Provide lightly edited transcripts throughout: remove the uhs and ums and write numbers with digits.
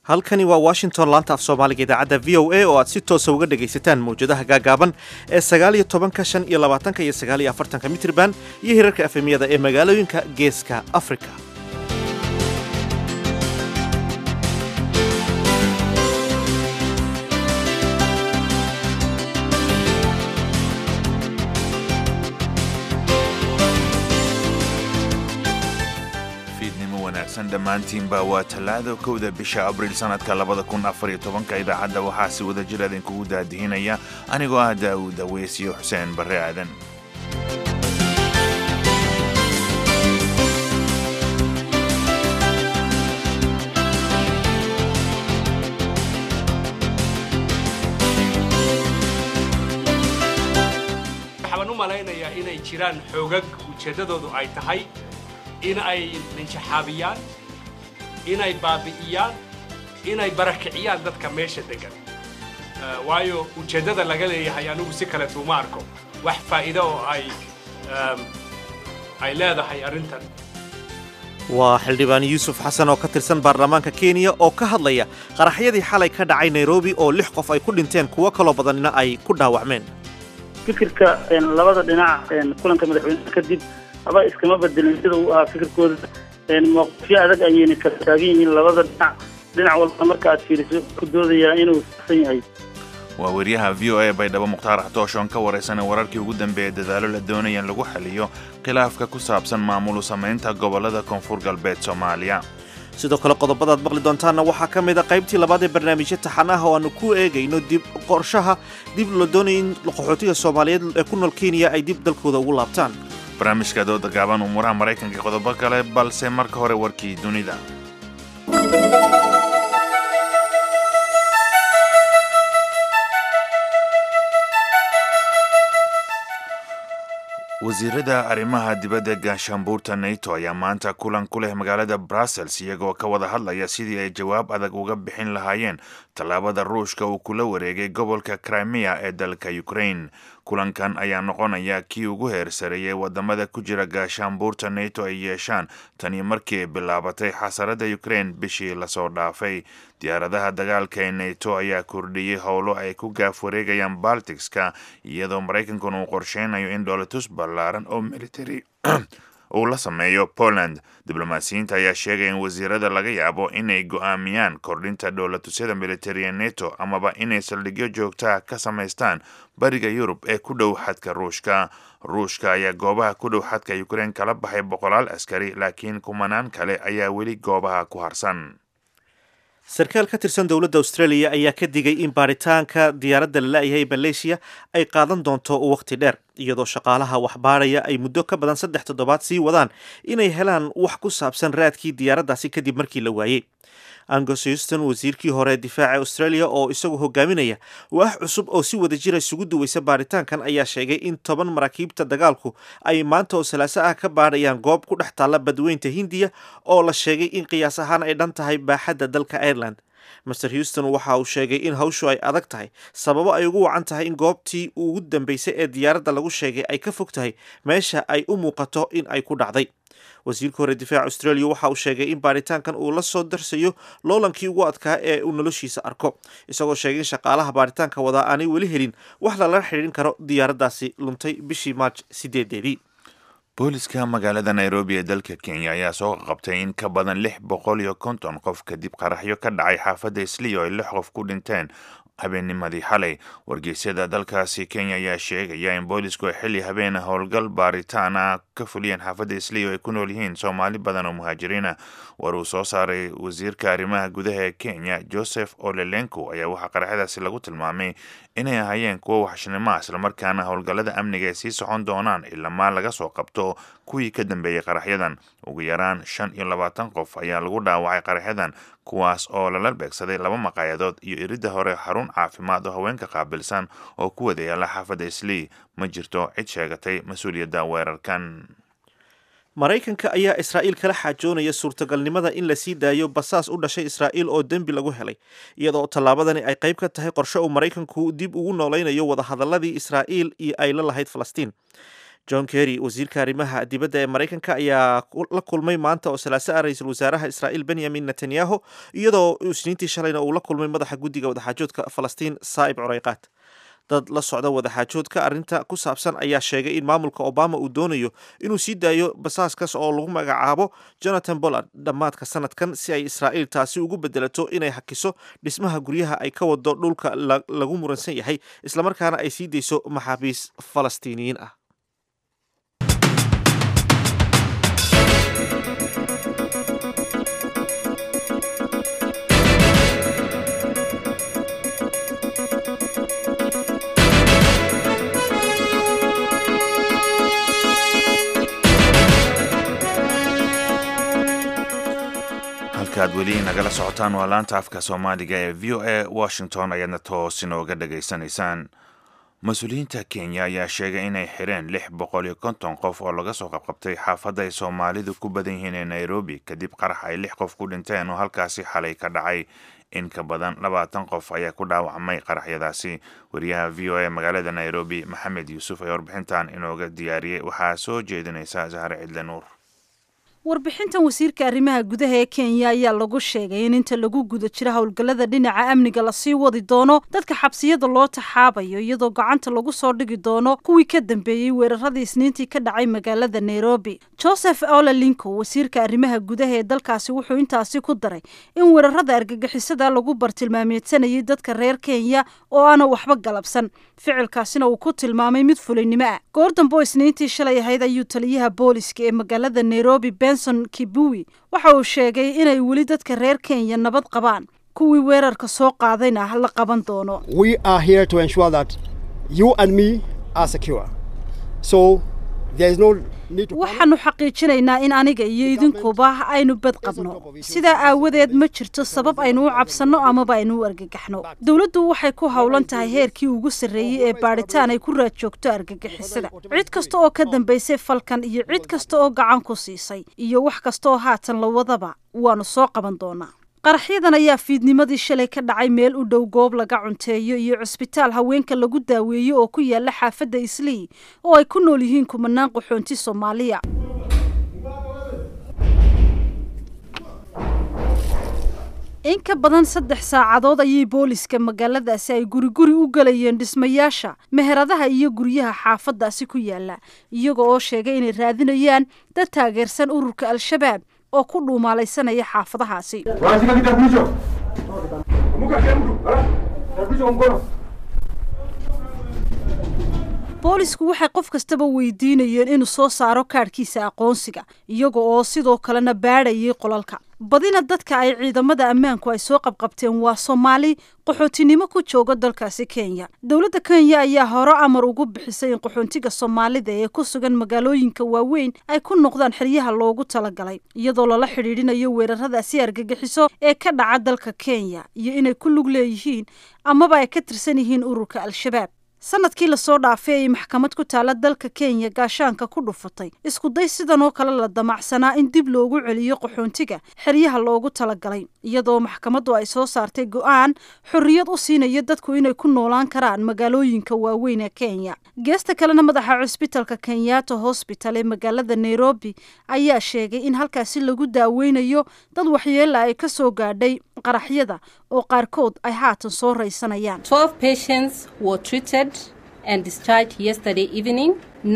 halkani waa Washington laanta af Soomaaliga idaacadda VOA oo aad si toos ah uga dhagaysataan mowjadaha gaagaaban ee 19, 25 iyo 49 mitirban iyo hirarka FM-yada ee magaalooyinka Geeska Afrika. dhammaantiinba waa talaado kowda bisha abriil sanadka 2014 idaacadda waxaa si wada jir idinkugu daadihinaya anigoo ah Daawud Aweys iyo Xuseen Barre Aadan. waxaan u malaynayaa inay jiraan xoogag ujeedadoodu ay tahay in ay ninjaxaabiyaan inay baabi'iyaan inay barakiciyaan dadka meesha degan waayo ujeedada laga leeyahay anigu si kale uma arko wax faa'iido oo ay leedahay arrintan. waa xildhibaan Yuusuf Xasan oo ka tirsan baarlamaanka Kenya oo ka hadlaya qaraxyadii xalay ka dhacay Nairobi oo 6 qof ay ku dhinteen kuwa kale badanina ay ku dhaawacmeen. fikirka labada dhinac kulanka madaxweynaha kadib aba iskama bedelin sida uu ahaa fikirkooda mowqifyo adag ayayna kala taagan yihiin labada dhinac walba marka aad fiiriso ku doodaya inuu saxsan yahay. waa wariyaha VOA Baydhabo Mukhtaar Xatooshoon ka waraysan wararkii ugu dambeeyay dadaalo la doonayaan lagu xaliyo khilaafka ku saabsan maamul samaynta gobolada Koonfur Galbeed Soomaaliya. sidoo kale qodobadaad maqli doontaana waxaa ka mid ah qaybtii labaad ee barnaamijka taxanaha oo aanu ku eegayno dib qorshaha dib loo doonayo in qaxootiga Soomaaliyeed ee ku nool Kenya ay dib dalkooda ugu laabtaan. barnaamijka dooda gaaban umuuraha Maraykanka iyo qodobo kale balse marka hore warkii dunida. wasiirada arrimaha dibadda gaashaanbuurta NATO ayaa maanta kulan ku leh magaalada Brussels iyagoo ka wada hadlaya sidii ay jawaab adag uga bixin lahaayeen tallaabada Ruushka uu kula wareegay gobolka Crimea ee dalka Ukraine. kulankan ayaa noqonaya kii ugu heersareeyay wadamada ku jira gaashaanbuurta NATO ay yeeshaan tani markii ay bilaabatay xasarada Ukraine bishii la soo dhaafay. diyaaradaha dagaalka ee NATO ayaa kordhiyay howlo ay ku gaaf wareegayaan Balticska iyadoo Maraykankuna uu qorsheynayo in dhoolatus ballaaran oo military uu la sameeyo Poland. diblomaasiyiinta ayaa sheegay in wasiirada laga yaabo inay go'aamiyaan kordhinta dhoolatusyada military ee NATO amaba inay saldhigyo joogta ka samaystaan bariga Yurub ee ku dhow xadka Ruushka ayaa goobaha ku dhow xadka Ukraine kala baxay 100 askari laakiin kumanaan kale ayaa weli goobaha ku harsan. sarkaal ka tirsan dowladda Australia ayaa ka digay in baaritaanka diyaaradda la laayahay Malaysia ay qaadan doonto waqti dheer iyadoo shaqaalaha waxbaaraya ay muddo ka badan 3 toddobaad sii wadaan inay helaan wax ku saabsan raadkii diyaaraddaasi kadib markii la waayay. Angus Houston wasiirkii hore difaaca Australia oo isagu hogaaminaya wax cusub oo si wada jir isugu duwaysa baaritaankan ayaa sheegay in 10 maraakiibta dagaalku ay maanta oo Salaaso ah ka baarayaan goob ku dhex taalla badweynta Hindiya oo la sheegay in qiyaas ahaan ay dhan tahay baaxadda dalka Ireland. Mr Houston waxa uu sheegay in hawshu ay adag tahay sababo ay ugu wacan tahay in goobtii ugu dambeysay ee diyaaradda lagu sheegay ay ka fog tahay meesha ay u muuqato in ay ku dhacday. wasiirka hore difaaca Australia waxa uu sheegay in baaritaankan uu la soo darsayo loolankii ugu adkaa ee uu noloshiisa arko isagoo sheegay in shaqaalaha baaritaanka wada aanay weli helin wax lala xiriirin karo diyaaraddaasi luntay bishii March 8. booliska magaalada Nairobi ee dalka Kenya ayaa soo qabtay in ka badan 650 qof kadib qaraxyo ka dhacay xaafadda Islii oo 6 qof ku dhinteen habeennimadii xalay. wargeysyada dalkaasi Kenya ayaa sheegaya in boolisku ay xilli habeen howlgal baaritaan ka fuliyeen xaafadda Islii oo ay ku nool yihiin Soomaali badan oo muhaajiriin ah. war uu soo saaray wasiirka arrimaha gudaha ee Kenya Joseph Ole Lenku ayaa waxa qaraxyadaasi lagu tilmaamay inay ahaayeen kuwo waxshnimo isla markaana howlgallada amniga ay sii socon doonaan ilaa laga soo qabto kuwii ka dambeeyay qaraxyadan. ugu yaraan 25 qof ayaa lagu dhaawacay qaraxyadan kuwaas oo lala beegsaday 2 maqaayadood iyo iridda hore xarun caafimaad oo haweenka qaabilsan oo ku wada yaala xaafadda Islii. ma jirto cid sheegatay mas'uuliyadda weerarkan. Maraykanka ayaa Israa'iil kala xaajoonaya suurtagalnimada in la sii daayo basaas u dhashay Israa'iil oo dembi lagu helay iyadoo tallaabadani ay qayb ka tahay qorshe uu Maraykanku dib ugu nooleynayo wada hadalladii Israa'iil iyo ay la lahayd Falastiin. john kerry wasiirka arrimaha dibadda ee maraykanka ayaa la kulmay maanta oo salaaso ah ra-iisul wasaaraha israa'iil benyamin netanyahu iyadoo isniintii shalayna uu la kulmay madaxa guddiga wadaxaajoodka falastiin saa'ib cureyqaat dad la socda wadaxaajoodka arrinta ku saabsan ayaa sheegay in maamulka obama uu doonayo inuu sii daayo basaaskaas oo lagu magacaabo jonathan bollard dhammaadka sanadkan si ay israa'iil taasi ugu bedelato inay hakiso dhismaha guryaha ay ka wado dhulka lagu muransan yahay islamarkaana ay sii dayso maxaabiis falastiiniyiin ah. ad weli nagala socotaan waa laanta afka soomaaliga ee v o a washington ayaadna toos inooga dhageysanaysaan. mas-uuliyiinta kenya ayaa sheegay inay xireen 650 qof oo laga soo qabqabtay xaafadda ay soomaalidu ku badan yihiin ee nairobi kadib qarax ay 6 qof ku dhinteen oo halkaasi xalay ka dhacay. in ka badan 20 qof ayaa ku dhaawacmay qaraxyadaasi. wariyaha v o a magaalada nairobi maxamed yuusuf ayaa warbixintan inooga diyaariyey. waxaa soo jeedinaysa zahre cidle nuur. warbixintan wasiirka arrimaha gudaha ee Kenya ayaa lagu sheegay in inta lagu guda jiro howlgallada dhinaca amniga la sii wadi doono dadka xabsiyada loo taxaabayo iyadoo gacanta lagu soo dhigi doono kuwii ka dambeeyay weeraradii isniintii ka dhacay magaalada Nairobi. Joseph Ole Linko wasiirka arrimaha gudaha ee dalkaasi wuxuu intaasi ku daray in weerarada argagixisada lagu bartilmaameedsanayay dadka reer Kenya oo aan waxba galabsan, ficilkaasina uu ku tilmaamay mid fulinimo ah. goor dambe isniintii shalay ahayd ayuu taliyaha booliska ee magaalada Nairobi Benson Kibui waxa uu sheegay inay weli dadka reer Kenya nabad qabaan, kuwii weerarka soo qaadayna la qaban doono. We are here to ensure that you and me are secure. So there is no waxaanu xaqiijinaynaa in aniga iyo idinkuba aynu bad qabno. sidaa aawadeed ma jirto sabab aynu u cabsanno amaba aynu u argagaxno. dawladdu waxay ku howlan tahay heerkii ugu sarreeyay ee baaritaan ay ku raad joogto argagixisada. cid kasta oo ka dambaysay falkan iyo cid kasta oo gacan ku siisay iyo wax kasta oo haatan la wadaba waanu soo qaban doonaa. qaraxyadan ayaa fiidnimadii shalay ka dhacay meel u dhow goob laga cunteeyo iyo cusbitaal haweenka lagu daaweeyo oo ku yaala xaafadda Islii oo ay ku nool yihiin kumanaan qaxoonti Soomaaliya. in ka badan 3 saacadood ayay booliska magaaladaasi ay guri u galayeen dhismayaasha meheradaha iyo guryaha xaafaddaasi ku yaala iyaga oo sheegay inay raadinayaan dad taageersan ururka Al-Shabaab oo ku dhuumaalaysanaya xaafadahaasi. boolisku waxay qof kastaba weydiinayeen inuu soo saaro kaadhkiisa aqoonsiga iyaga oo sidoo kalena baadhayay qolalka. badina dadka ay ciidamada ammaanku ay soo qabqabteen waa Soomaali qaxootinimo ku jooga dalkaasi Kenya. dawladda Kenya ayaa hore amar ugu bixisay in qaxoontiga Soomaalida ee ku sugan magaalooyinka waaweyn ay ku noqdaan xeryaha loogu talagalay iyadoo lala xiriirinayo weeraradaasi argagixiso ee ka dhaca dalka Kenya iyo inay ku lug leeyihiin amaba ay ka tirsan yihiin ururka Al-Shabaab. sanadkii la soo dhaafay ay maxkamad ku taala dalka Kenya gaashaanka ku dhufatay isku day sidan oo kale la damacsanaa in dib loogu celiyo qaxoontiga xeryaha loogu talagalay iyadoo maxkamaddu ay soo saartay go'aan xorriyad u siinaya dadku inay ku noolaan karaan magaalooyinka waaweyn ee Kenya. geesta kalena madaxa cusbitaalka Kenyatta Hospital ee magaalada Nairobi ayaa sheegay in halkaasi lagu daaweynayo dad waxyeello ay ka soo gaadhay qaraxyada oo qaarkood ay haatan soo raysanayaan. 12 patients were treated and discharged yesterday evening.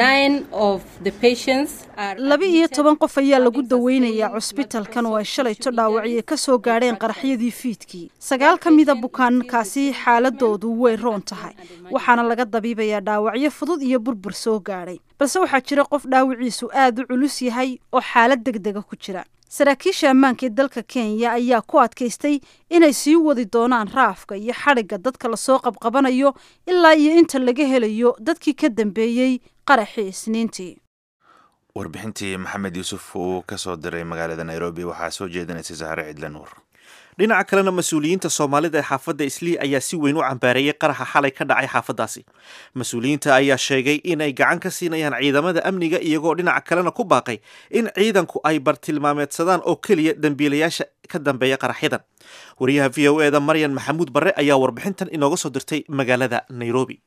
9 of the patients are 12 qof ayaa lagu daweynayaa cusbitaalkan oo ay shalayto dhaawacyo ka soo gaadheen qaraxyadii fiidkii. 9 ka mid ah bukaankaasi xaaladoodu way roon tahay waxaana laga dabiibayaa dhaawacyo fudud iyo burbur soo gaadhay, balse waxaa jira qof dhaawiciisu aad u culus yahay oo xaalad degdeg ah ku jira. saraakiisha ammaanka ee dalka Kenya ayaa ku adkaystay inay sii wadi doonaan raafka iyo xadhiga dadka la soo qabqabanayo ilaa iyo inta laga helayo dadkii ka dambeeyay qaraxii isniintii. warbixintii maxamed yuusuf uu ka soo diray magaalada Nairobi waxaa soo jeedinaysa Zahra Cidle Nuur. dhinaca kalena mas-uuliyiinta Soomaalida ee xaafadda Islii ayaa si weyn u cambaareeyay qaraxa xalay ka dhacay xaafaddaasi. mas-uuliyiinta ayaa sheegay inay gacan ka siinayaan ciidamada amniga iyagoo dhinaca kalena ku baaqay in ciidanku ay bartilmaameedsadaan oo keliya dambiilayaasha ka dambeeya qaraxyadan. wariyaha v o a da Maryan Maxamuud Barre ayaa warbixintan inooga soo dirtay magaalada Nairobi.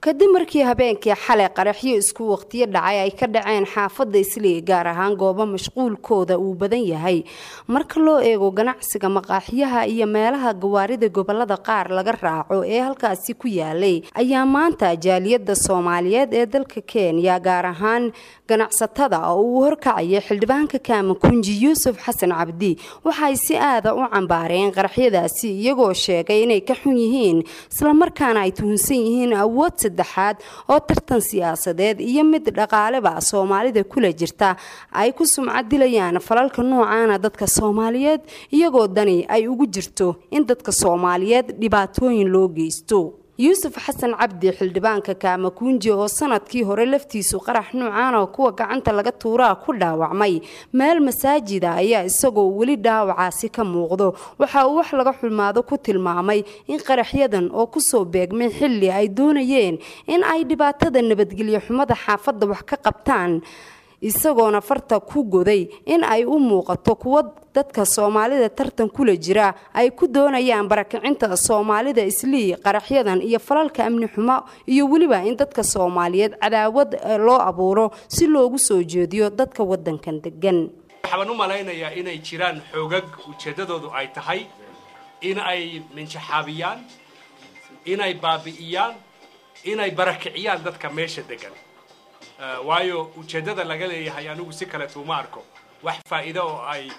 kadib markii habeenkii xalay qaraxyo isku waqtiyo dhacay ay ka dhaceen xaafadda Islii gaar ahaan goobo mashquulkooda uu badan yahay marka loo eego ganacsiga maqaaxiyaha iyo meelaha gawaarida gobolada qaar laga raaco ee halkaasi ku yaalay ayaa maanta jaaliyadda Soomaaliyeed ee dalka Kenya gaar ahaan ganacsatada oo uu horkacay xildhibaanka Kaamakunji Yuusuf Xasan Cabdi waxay si aad u cambaareen qaraxyadaasi iyagoo sheegay inay ka xun yihiin isla markaana ay tuhunsan yihiin awood saddexaad oo tartan siyaasadeed iyo mid dhaqaaleba Soomaalida kula jirta ay ku sumcad dilayaan falalka noocaana dadka Soomaaliyeed iyagoo dani ay ugu jirto in dadka Soomaaliyeed dhibaatooyin loo geysto Yuusuf Xasan Cabdi xildhibaanka Kaamakunji oo sanadkii hore laftiisu qarax noocaan oo kuwa gacanta laga tuuraa ku dhaawacmay meel masaajida ayaa isagoo weli dhaawacaasi ka muuqdo waxa uu wax laga xulmaado ku tilmaamay in qaraxyadan oo ku soo beegmay xilli ay doonayeen in ay dhibaatada nabadgelyo xumada xaafadda wax ka qabtaan isagoona farta ku goday in ay u muuqato kuwa dadka Soomaalida tartan kula jira ay ku doonayaan barakicinta Soomaalida Islii qaraxyadan iyo falalka amni xumo iyo waliba in dadka Soomaaliyeed cadaawad loo abuuro si loogu soo jeediyo dadka wadankan degan waxaan u maleynayaa inay jiraan xoogag ujeedadoodu ay tahay in ay minjaxaabiyaan inay baabi'iyaan inay barakiciyaan dadka meesha degan waayo ujeedada laga leeyahay anigu si kale tuuma arko wax faa'iido oo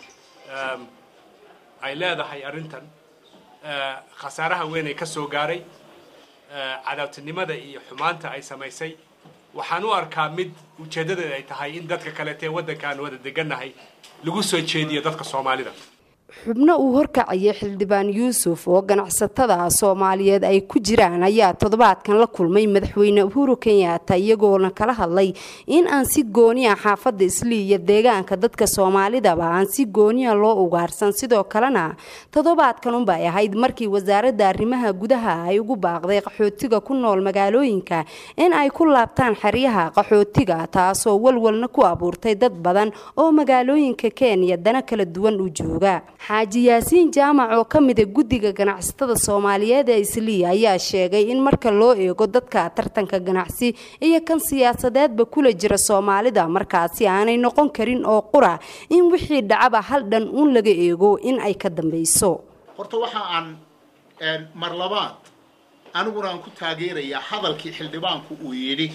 ay leedahay arintan khasaaraha weyn ay ka soo gaaray cadaawtinimada iyo xumaanta ay samaysay waxaan u arkaa mid ujeedadeeda ay tahay in dadka kale ee wadankan wada degannahay lagu soo jeediyo dadka Soomaalida xubno uu horkacay xildhibaan Yuusuf oo ganacsatada Soomaaliyeed ay ku jiraan ayaa toddobaadkan la kulmay madaxweyne Uhuru Kenyatta iyagoo kala hadlay in aan si gooni ah xaafadda Islii iyo deegaanka dadka Soomaalida aan si gooni ah loo ugaarsan sidoo kalena toddobaadkan u baa ahayd markii wasaaradda arrimaha gudaha ay ugu baaqday qaxootiga ku nool magaalooyinka in ay ku laabtaan xariyaha qaxootiga taasoo walwalna ku abuurtay dad badan oo magaalooyinka Kenya dana kala duwan u jooga Xaaji Yaasiin Jaamac oo kamid ah guddiga ganacsatada Soomaaliyeed ee Islii ayaa sheegay in marka loo eego dadka tartanka ganacsi iyo kan siyaasadeedba kula jira Soomaalida markaasi aanay noqon karin oo qura in wixii dhacaba hal dhan uun laga eego in ay ka dambayso horta waxa aan mar labaad aniguna aan ku taageerayaa hadalkii xildhibaanku uu yiri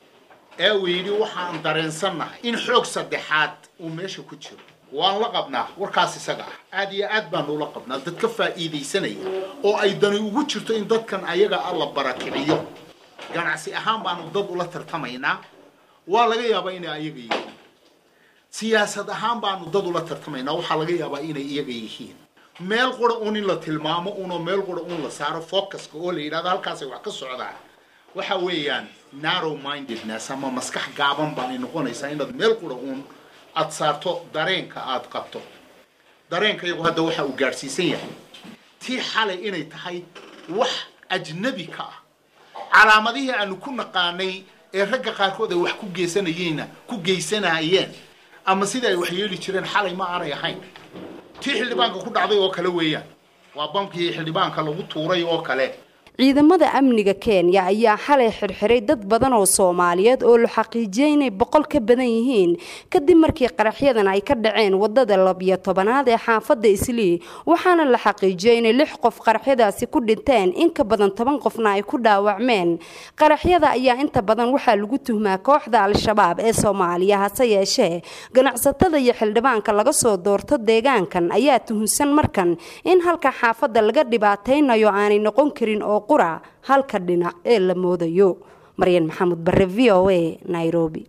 waxaan dareensanahay in xoog saddexaad uu meesha ku jiro waan la qabnaa warkaas isaga aad iyo aad baan ula qabnaa dadka faa'iideysanaya oo ay dani ugu jirto in dadkan ayaga alla barakiciyo ganacsi ahaan baan dad ula tartamaynaa waa laga yaabaa inay ayaga yihiin siyaasad ahaan baan dad ula tartamaynaa waxa laga yaabaa inay iyaga yihiin meel qora in la tilmaamo meel qora la saaro focuska oo la yiraahdo halkaas ay wax ka socdaan waxa weeyaan narrow mindedness ama maskax gaaban baan noqonaysaa inaad meel qora aad saarto dareenka aad qabto dareenka iyagu hadda waxa uu gaarsiisan yahay tii xalay inay tahay wax ajnabi ka ah calaamadihii aanu ku naqaanay ee ragga qaarkood ay wax ku geysanayeen ama sida ay wax yeeli jireen xalay ma aanay ahayn tii xildhibaanka ku dhacday oo kale weeyaan waa bamkii xildhibaanka lagu tuuray oo kale ciidamada amniga Kenya ayaa xalay xirxiray dad badan oo Soomaaliyeed oo la xaqiijiyay inay 100 ka badan yihiin kadib markii qaraxyadan ay ka dhaceen wadada 12aad ee xaafadda Islii waxaana la xaqiijiyay in 6 qof qaraxyadaasi ku dhinteen in ka badan 10 qofna ay ku dhaawacmeen qaraxyada ayaa inta badan waxa lagu tuhmaa kooxda Al-Shabaab ee Soomaaliya hase yeeshee ganacsatada iyo xildhibaanka laga soo doorto deegaankan ayaa tuhunsan markan in halka xaafadda laga dhibaateynayo aanay noqon karin oo qura halka dhinac ee la moodayo Maryan Maxamed Barre VOA Nairobi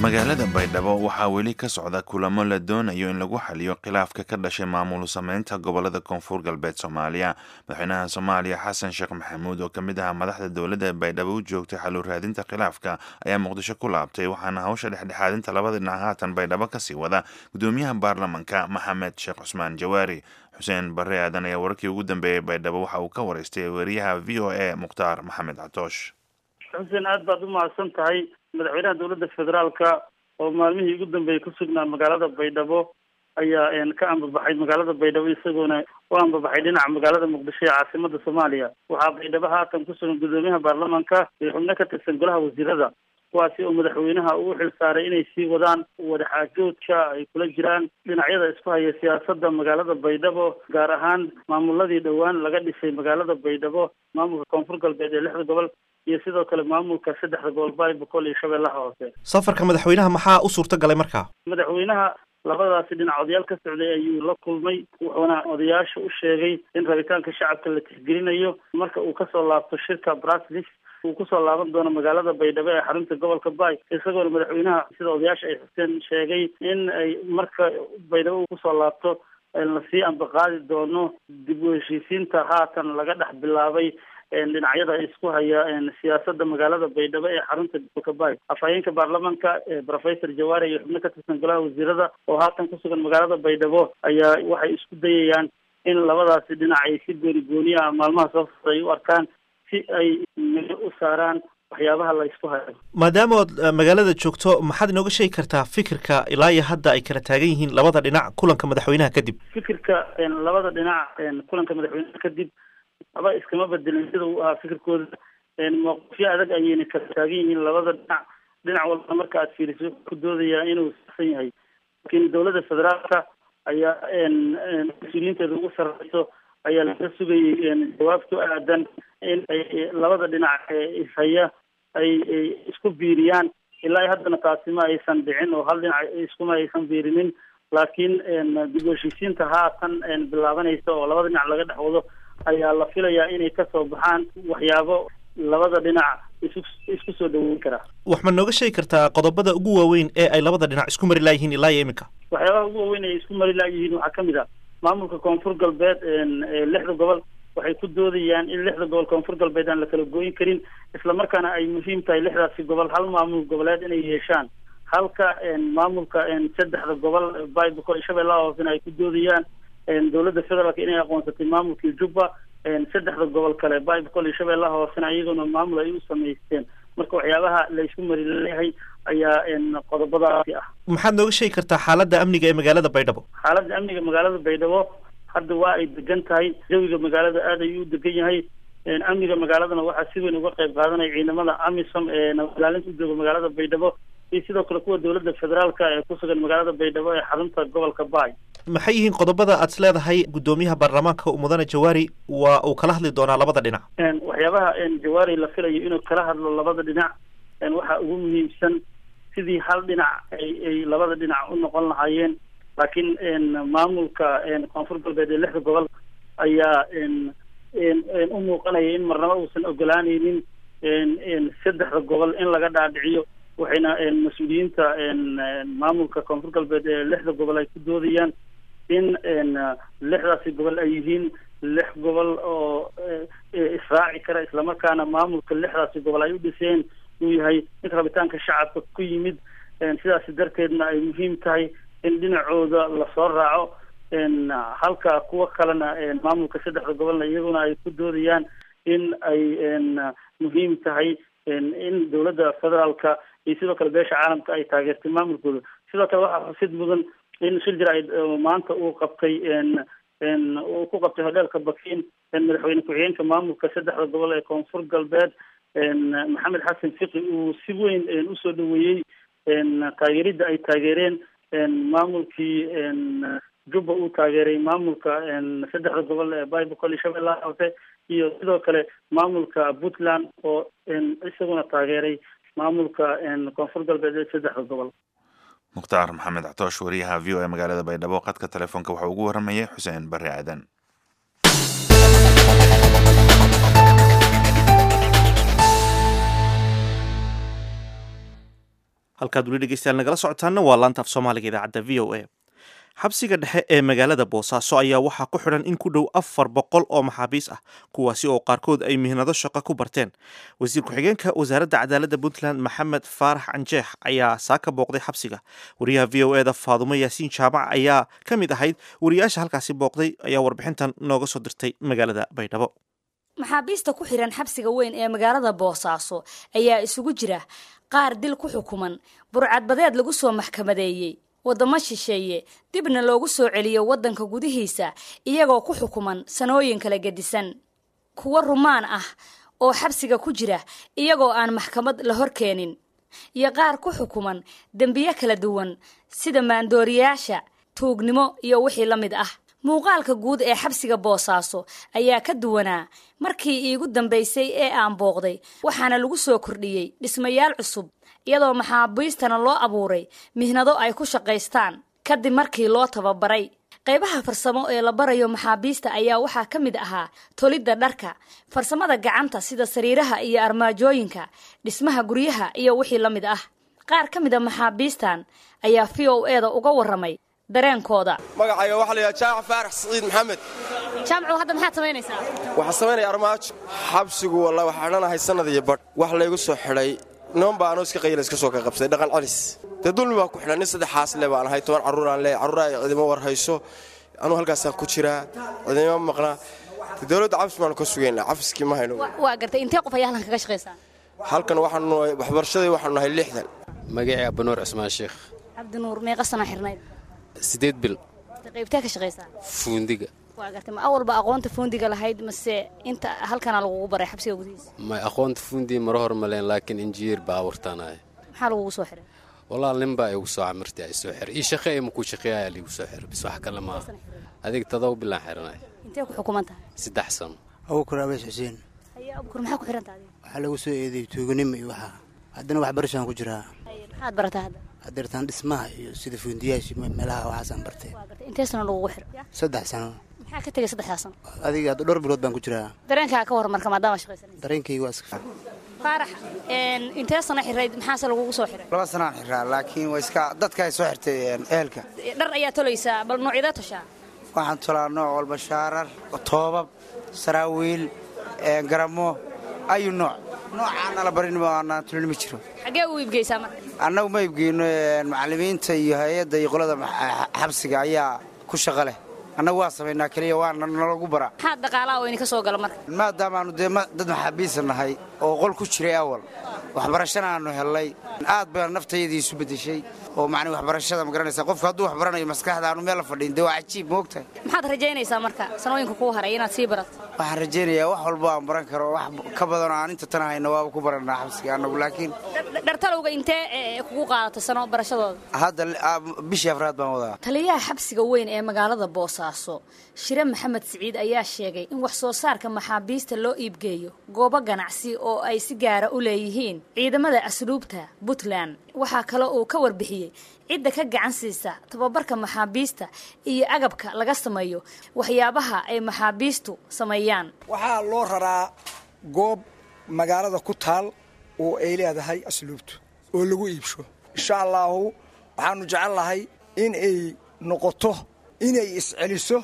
magaalada baydhabo waxaa weli ka socda kulamo la doonayo in lagu xaliyo khilaafka ka dhashay maamul sameynta gobolada koonfur galbeed soomaaliya. madaxweynaha soomaaliya xasan sheekh maxamuud oo kamid ah madaxda dowladda baydhabo u joogtay xal u raadinta khilaafka ayaa muqdisho ku laabtay, waxaana hawsha dhexdhexaadinta labada dhinac haatan baydhabo kasii wada gudoomiyaha baarlamanka maxamed sheekh cusmaan jawaari. xuseen barre aadan ayaa wararkii ugu dambeeyey baydhabo waxa uu ka waraystay wariyaha v o a mukhtaar maxamed catoosh. xuseen aad baad u mahadsan tahay. madaxweynaha dowladda federaalka oo maalmihii ugu dambeeyey ku sugnaa magaalada baydhabo ayaa ka ambabaxay magaalada baydhabo isagoona u ambabaxay dhinaca magaalada muqdisho ee caasimada soomaaliya. waxaa baydhabo haatan ku sugan gudoomiyaha baarlamanka iyo xubno ka tirsan golaha wasiirada, kuwaasi oo madaxweynaha uu xil saaray inay sii wadaan wadaxaajoodka ay kula jiraan dhinacyada isku haya siyaasadda magaalada baydhabo, gaar ahaan maamuladii dhowaan laga dhisay magaalada baydhabo, maamulka koonfur galbeed ee 6 gobol iyo sidoo kale maamulka 3 gobol Baay Boqol iyo Shabeellaha Hoose. safarka madaxweynaha maxaa u suurta galay markaa? madaxweynaha labadaasi dhinac odayaal ka socday ayuu la kulmay, wuxuuna odayaasha u sheegay in rabitaanka shacabka la tixgelinayo marka uu kasoo laabto shirka Brussels uu kusoo laaban doono magaalada baydhabo ee xarunta gobolka Baay, isagoona madaxweynaha sida odayaasha ay xuseen sheegay in ay marka baydhabo uu kusoo laabto lasii ambaqaadi doono dib u heshiisiinta haatan laga dhex bilaabay dhinacyada isku haya siyaasadda magaalada baydhabo ee xarunta gobolka Baay. afhayeenka baarlamanka professor Jawaari iyo xubno ka tirsan golaha wasiirada oo haatan ku sugan magaalada baydhabo ayaa waxay isku dayayaan in labadaasi dhinac ay si gooni ah maalmaha soo socda ay u arkaan si ay u saaraan waxyaabaha la isku hayo. maadaama ood magaalada joogto, maxaad inooga sheegi kartaa fikirka ilaa iyo hadda ay kala taagan yihiin labada dhinac kulanka madaxweynaha kadib? fikirka labada dhinac kulanka madaxweynaha kadib aba iskama bedelin sida uu ahaa fikirkooda. mowqifyo adag ayayna kala taagan yihiin labada dhinac walba marka aad fiiriso ku doodaya inuu saxsan yahay, laakiin dowladda federaalka ayaa mas-uuliyiinteeda ugu sarreyso ayaa laga sugayay jawaab ku aadan in ay labada dhinac ishaya ay isku biiriyaan. ilaa haddana taasi ma aysan dhicin oo hal dhinac iskuma aysan biirinin, laakiin dib u heshiisiinta haatan bilaabanaysa oo labada dhinac laga dhex wado ayaa la filayaa inay kasoo baxaan waxyaabo labada dhinac isku soo dhaweyn kara. wax ma nooga sheegi kartaa qodobada ugu waaweyn ee ay labada dhinac isku mari laayihiin ilaa iyo iminka? waxyaabaha ugu waaweyn ay isku mari laayihiin waxaa kamid ah maamulka koonfur galbeed 6 gobol waxay ku doodayaan in 6 gobol koonfur galbeed aan la kala gooyin karin, islamarkaana ay muhiim tahay 6daasi gobol hal maamul goboleed inay yeeshaan, halka maamulka 3 gobol Baay Boqol iyo Shabeellaha Hoose ay ku doodayaan dowladda federaalka inay aqoonsatay maamulkii Jubba. 3 gobol kale Baay Boqol iyo Shabeellaha Hoose iyaguna maamul ay u sameysteen. marka waxyaabaha la isku mari leeyahay ayaa qodobadaasi ah. maxaad nooga sheegi kartaa xaaladda amniga ee magaalada baydhabo? xaaladda amniga magaalada baydhabo hadda waa ay degan tahay, jawiga magaalada aad ayuu u degan yahay. amniga magaaladana waxaa si weyn uga qayb qaadanaya ciidamada AMISOM ee nabad ilaalinta u jooga magaalada baydhabo iyo sidoo kale kuwa dowladda federaalka ee ku sugan magaalada baydhabo ee xarunta gobolka Baay. maxay yihiin qodobada aad leedahay gudoomiyaha baarlamaanka mudane Jawaari waa uu kala hadli doonaa labada dhinac? waxyaabaha Jawaari la filayo inuu kala hadlo labada dhinac waxa ugu muhiimsan sidii hal dhinac ay labada dhinac u noqon lahaayeen, laakiin maamulka koonfur galbeed ee 6 gobol ayaa u muuqanaya in marnaba uusan ogolaanaynin 3 gobol in laga dhaadhiciyo, waxayna mas-uuliyiinta maamulka koonfur galbeed ee 6 gobol ay ku doodayaan in 6daasi gobol ay yihiin 6 gobol oo israaci kara, islamarkaana maamulka 6daasi gobol ay u dhiseen uu yahay mid rabitaanka shacabka ku yimid. sidaasi darteedna ay muhiim tahay in dhinacooda lasoo raaco, halka kuwa kalena maamulka 3 gobolna iyaguna ay ku doodayaan in ay muhiim tahay in dowladda federaalka iyo sidoo kale beesha caalamka ay taageertay maamulkooda. sidoo kale waxaa xusid mudan in shir jir ay maanta uu ku qabtay hoteelka Bakiin madaxweyne ku-xigeenka maamulka 3 gobol ee koonfur galbeed maxamed xasan fiqi uu si weyn usoo dhaweeyey taageerida ay taageereen maamulkii Jubba uu taageeray maamulka 3 gobol ee Baay Boqol iyo Shabeellaha Hoose iyo sidoo kale maamulka Puntland oo isaguna taageeray maamulka koonfur galbeed ee 3 gobol. mukhtaar maxamed catoosh wariyaha v o a magaalada baydhabo qadka telefoonka waxa ugu waramayay xuseen barre aadan. halkaad weli dhegeystayaal nagala socotaana waa laanta af soomaaliga idaacadda v o a xabsiga dhexe ee magaalada boosaaso ayaa waxaa ku xidhan in ku dhow 400 oo maxaabiis ah kuwaasi oo qaarkood ay mihnado shaqo ku barteen wasiir ku-xigeenka wasaaradda cadaaladda puntland maxamed faarax canjeex ayaa saaka booqday xabsiga wariyaha v o eda faadumo yaasiin jaamac ayaa ka mid ahayd wariyaasha halkaasi booqday ayaa warbixintan nooga soo dirtay magaalada baydhabo maxaabiista ku xiran xabsiga weyn ee magaalada boosaaso ayaa isugu jira qaar dil ku xukuman burcadbadeed lagu soo maxkamadeeyey wadamo shisheeye dibna loogu soo celiyo waddanka gudihiisa iyagoo ku xukuman sanooyin kala gedisan kuwa rumaan ah oo xabsiga ku jira iyagoo aan maxkamad la hor keenin iyo qaar ku xukuman dembiye kala duwan sida maandooriyaasha tuugnimo iyo wixii la mid ah muuqaalka guud ee xabsiga boosaaso ayaa ka duwanaa markii iigu dambaysay ee aan booqday waxaana lagu soo kordhiyey dhismayaal cusub iyadoo maxaabiistana loo abuuray mihnado ay ku shaqaystaan kadib markii loo tababaray qaybaha farsamo ee la barayo maxaabiista ayaa waxaa ka mid ahaa tolidda dharka farsamada gacanta sida sariiraha iyo armaajooyinka dhismaha guryaha iyo wixii la mid ah qaar ka mid a maxaabiistan ayaa v o eda uga warramay dareenkooda magacayga waxaa la yidhaha jaamac faarax siciid maxamed jaamacu hadda maxaad samaynaysaa waxaan samaynaya armaajo xabsigu wallahi waxaa dhanahay sannad iyo badh wax laygu soo xidhay niman baa anoo iska qayla iska soo ka qabsaday dhaqan celis dee dulmi baa ku xidhan nin saddexaas le baan ahay 10 carruuraan le carruuraa cidimo war hayso anuu halkaasaan ku jiraa cidimo maqnaa dowladda cabsi baanu ka sugaynaa cafiskii ma hayno waa gartay intee qof ayaa halkan kaga shaqaysaa halkan waxaanu waxbarashadii waxaanu nahay 60 magacii abnuur cismaan sheekh cabdinuur meeqa sana xirnayd 8 bil qaybtee ka shaqaysaa fuundiga waa gartay ma awalba aqoonta fuundiga lahayd mase inta halkana lagu baray xabsiga gudihiisa ma aqoonta fuundi mar hor maleen laakiin injineer baa wartaanay maxaa lagu soo xiray wallahi limba ay ugu soo amartay ay soo xiray ii shaqeey ma ku shaqeeyay lagu soo xiray bis wax kale ma adig tadaw bilan xiranay intee ku xukumantahay 3 sano aw kuraabay xuseen ayaa abkur maxaa ku xirantahay waxa lagu soo eeday tuuganimo iyo waxa haddana wax barashaan ku jiraa maxaad barataa hadda adeertaan dhismaha iyo sida fuundiyaashii meelaha waxaasaan bartay intee sano lagu xiray 3 sano maxaa ka tagay 3 sano adiga dhowr bilood baan ku jiraa dareenkaaga ka war marka maadaama shaqaysanaysa dareenkayga waa iska faarax intee sano xirayd maxaa lagu soo xiray 2 sano aan xiraa laakiin waa iska dadka ay soo xirtay ehelka dhar ayaa tolaysaa bal noocyada toshaa waxaan tolaa nooc walba shaarar toobab saraawiil garamo ayu noocaan la barin ma aan tulin ma jiro xagee u iibgeysaa marka annagu ma iibgeyno macallimiinta iyo hay'adda iyo qolada xabsiga ayaa ku shaqo leh annagu waa samaynaa kaliya waa nalagu bara maxaa dhaqaalaha oo idinka soo gala marka maadaama aanu dee dad maxaabiis nahay oo qol ku jiray awal waxbarashana aanu helnay aad baa naftayadii isu bedeshay oo macni waxbarashada ma garanaysaa qofku hadduu wax baranayo maskaxda aanu meel la fadhiin dee waa cajiib moogtahay maxaad rajaynaysaa marka sanooyinka kuu haray inaad sii barato waxaan rajaynayaa wax walba aan baran karo wax ka badan oo aan inta tan hayno waaba ku baranaa xabsiga annagu laakiin dhartalowga intee kugu qaadato sano barashadooda hadda bishii afraad baan wadaa taliyaha xabsiga weyn ee magaalada boosaaso shire maxamed siciid ayaa sheegay in wax soo saarka maxaabiista loo iibgeeyo goobo ganacsi oo ay si gaara u leeyihiin ciidamada asluubta puntland waxaa kale uu ka warbixiyey cidda ka gacan siisa tababarka maxaabiista iyo agabka laga sameeyo waxyaabaha ay maxaabiistu sameeyaan waxaa loo raraa goob magaalada ku taal oo ay leedahay asluubtu oo lagu iibsho insha allahu waxaanu jecel lahay in ay noqoto inay isceliso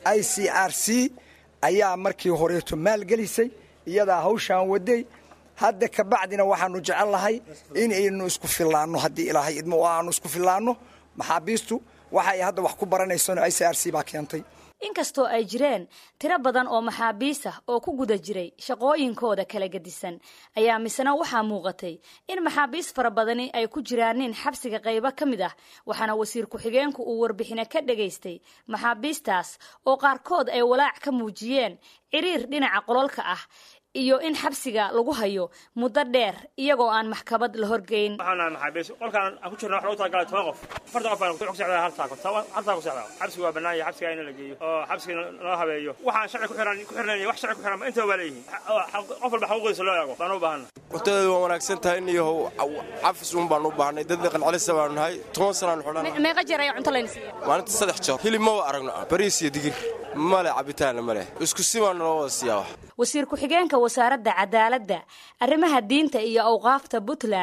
ICRC ayaa markii horeeto maalgelisay iyadaa hawshaan waday hadda ka bacdina waxaanu jecel lahay in aynu isku fillaanno haddii ilaahay idmo oo aanu isku fillaanno maxaabiistu waxay hadda wax ku baranaysano ICRC baa keentay inkastoo ay jireen tiro badan oo maxaabiis ah oo ku guda jiray shaqooyinkooda kala gedisan ayaa misna waxaa muuqatay in maxaabiis fara badani ay ku jiraanin xabsiga qaybo ka mid ah waxaana wasiir ku-xigeenku uu warbixino ka dhagaystay maxaabiistaas oo qaarkood ay walaac ka muujiyeen ciriir dhinaca qololka ah iyo in xabsiga lagu hayo muddo dheer iyagoo aan maxkamad la horgeyn waxaan maxaabiis qolkaan ku jirnaa waxa uu tagalay 10 qof 4 qof aan ku socdaa hal saako xabsiga waa banaan yahay xabsiga in la geeyo oo xabsiga loo habeeyo waxaan sharci ku xirnay wax sharci ku xiran inta waa leeyihiin qof walba xuquuqiisa loo eego baan u baahanay waqtigeedu waa wanaagsan tahay in iyo cafis un baan u baahnay dad dhaqan celisa baan nahay 10 sano aan xulana meeqa jeer ay cunto leynaysaa maalinta 3 jeer hilib ma aragno bariis iyo digir male cabitaan male isku siman loo siyaa wasiir ku-xigeenka wasaaradda cadaaladda arrimaha diinta iyo awqaafta Puntland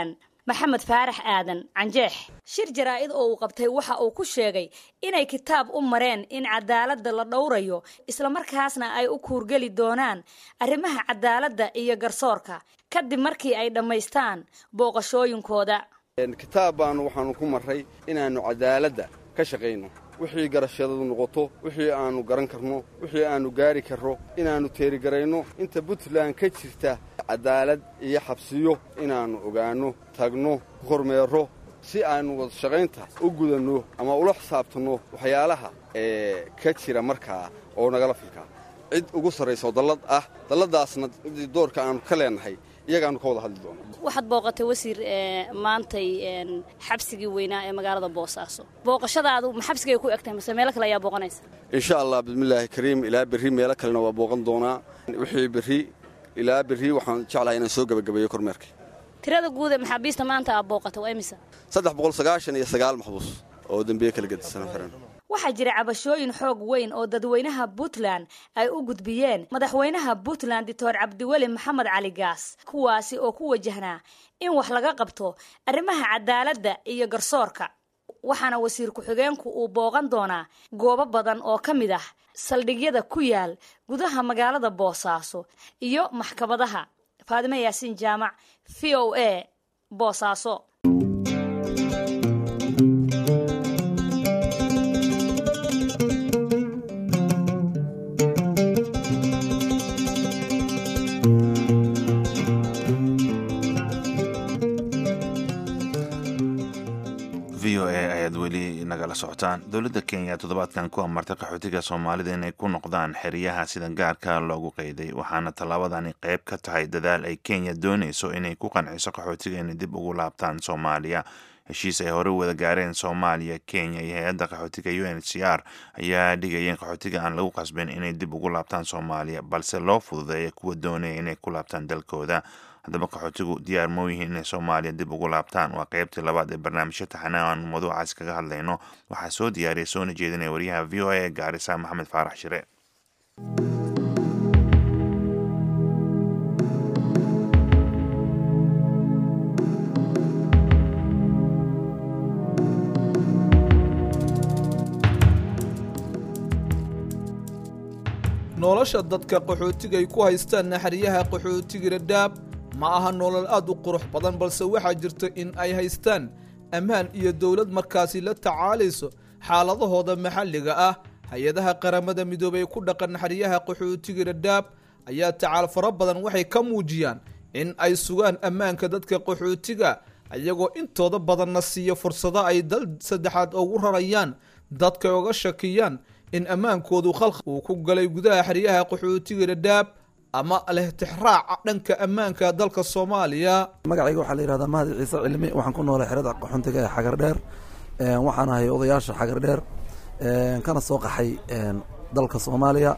maxamed faarax aadan canjeex shir jaraa'id oo uu qabtay waxa uu ku sheegay inay kitaab u mareen in cadaaladda la dhowrayo islamarkaasna ay u kuurgeli doonaan arrimaha cadaaladda iyo garsoorka kadib markii ay dhammaystaan booqashooyinkooda kitaab baanu waxaanu ku marray inaannu cadaaladda ka shaqayno wixii garashadadu noqoto wixii aannu garan karno wixii aannu gaari karro inaannu teerigarayno inta puntland ka jirta cadaalad iyo xabsiyo inaannu ogaanno tagno kormeerro si aannu wada shaqaynta u gudanno ama ula xisaabtanno waxyaalaha ka jira markaa oo nagala filkaa cid ugu sarrayso dallad ah dalladaasna doorka aannu ka leennahay iyagaannu ka wada hadli doono waxaad booqatay wasiir maantay xabsigii weynaa ee magaalada boosaaso booqashadaadu ma xabsigay ku egtahay mise meelo kale ayaa booqanaysa insha allah bismillaahi kariim ilaa berri meelo kalena waa booqan doonaa wixii berri ilaa berri waxaan jeclahay inaan soo gebagabeeyo kormeerka tirada guud ee maxaabiista maanta aad booqatay waa imisa 399 maxbuus oo dambiye kala gedisan xiran waxaa jira cabashooyin xoog weyn oo dadweynaha Puntland ay u gudbiyeen madaxweynaha Puntland Dr. Cabdiweli Maxamed Cali Gaas kuwaasi oo ku wajahnaa in wax laga qabto arrimaha cadaaladda iyo garsoorka waxaana wasiir ku-xigeenku uu booqan doonaa goobo badan oo ka mid ah saldhigyada ku yaal gudaha magaalada Boosaaso iyo maxkamadaha Faadimo Yaasiin Jaamac VOA Boosaaso nagala socotaan dowladda Kenya toddobaadkan ku amartay qaxootiga Soomaalida inay ku noqdaan xeryaha sida gaarka loogu qeyday waxaana tallaabadani qayb ka tahay dadaal ay Kenya doonayso inay ku qanciso qaxootiga inay dib ugu laabtaan Soomaaliya heshiis ay hore wada gaareen Soomaaliya Kenya iyo hay'adda qaxootiga UNHCR ayaa dhigayeen qaxootiga aan lagu qasbin inay dib ugu laabtaan Soomaaliya balse loo fududeeyo kuwa doonaya inay ku laabtaan dalkooda haddaba qaxootigu diyaar ma yihiin inay Soomaaliya dib ugu laabtaan waa qaybtii labaad ee barnaamijka taxanaha aan mawduucaas kaga hadlayno waxaa soo diyaariyay soona jeedinaya wariyaha VOA ee Gaarisa Maxamed Faarax Shire nolosha dadka qaxootiga ay ku haystaan xeryaha qaxootiga Dadaab ma aha nolol aad u qurux badan balse waxaa jirta in ay haystaan ammaan iyo dawlad markaasi la tacaalayso xaaladahooda maxalliga ah hay'adaha qaramada midoobay ku dhaqan xeryaha qaxootiga Dadaab ayaa tacaal fara badan waxay ka muujiyaan in ay sugaan ammaanka dadka qaxootiga ayagoo intooda badanna siiya fursado ay dal saddexaad ugu rarayaan dadka uga shakiyaan in ammaankoodu khalkhal uu ku galay gudaha xeryaha qaxootiga Dadaab ama leh tixraac dhanka ammaanka dalka Soomaaliya magacayga waxa la yiraahdaa Mahdi Ciise Cilmi waxaan ku noolay xerada qaxootiga ee Xagar Dheer waxaan ahay odayaasha Xagar Dheer kana soo qaxay dalka Soomaaliya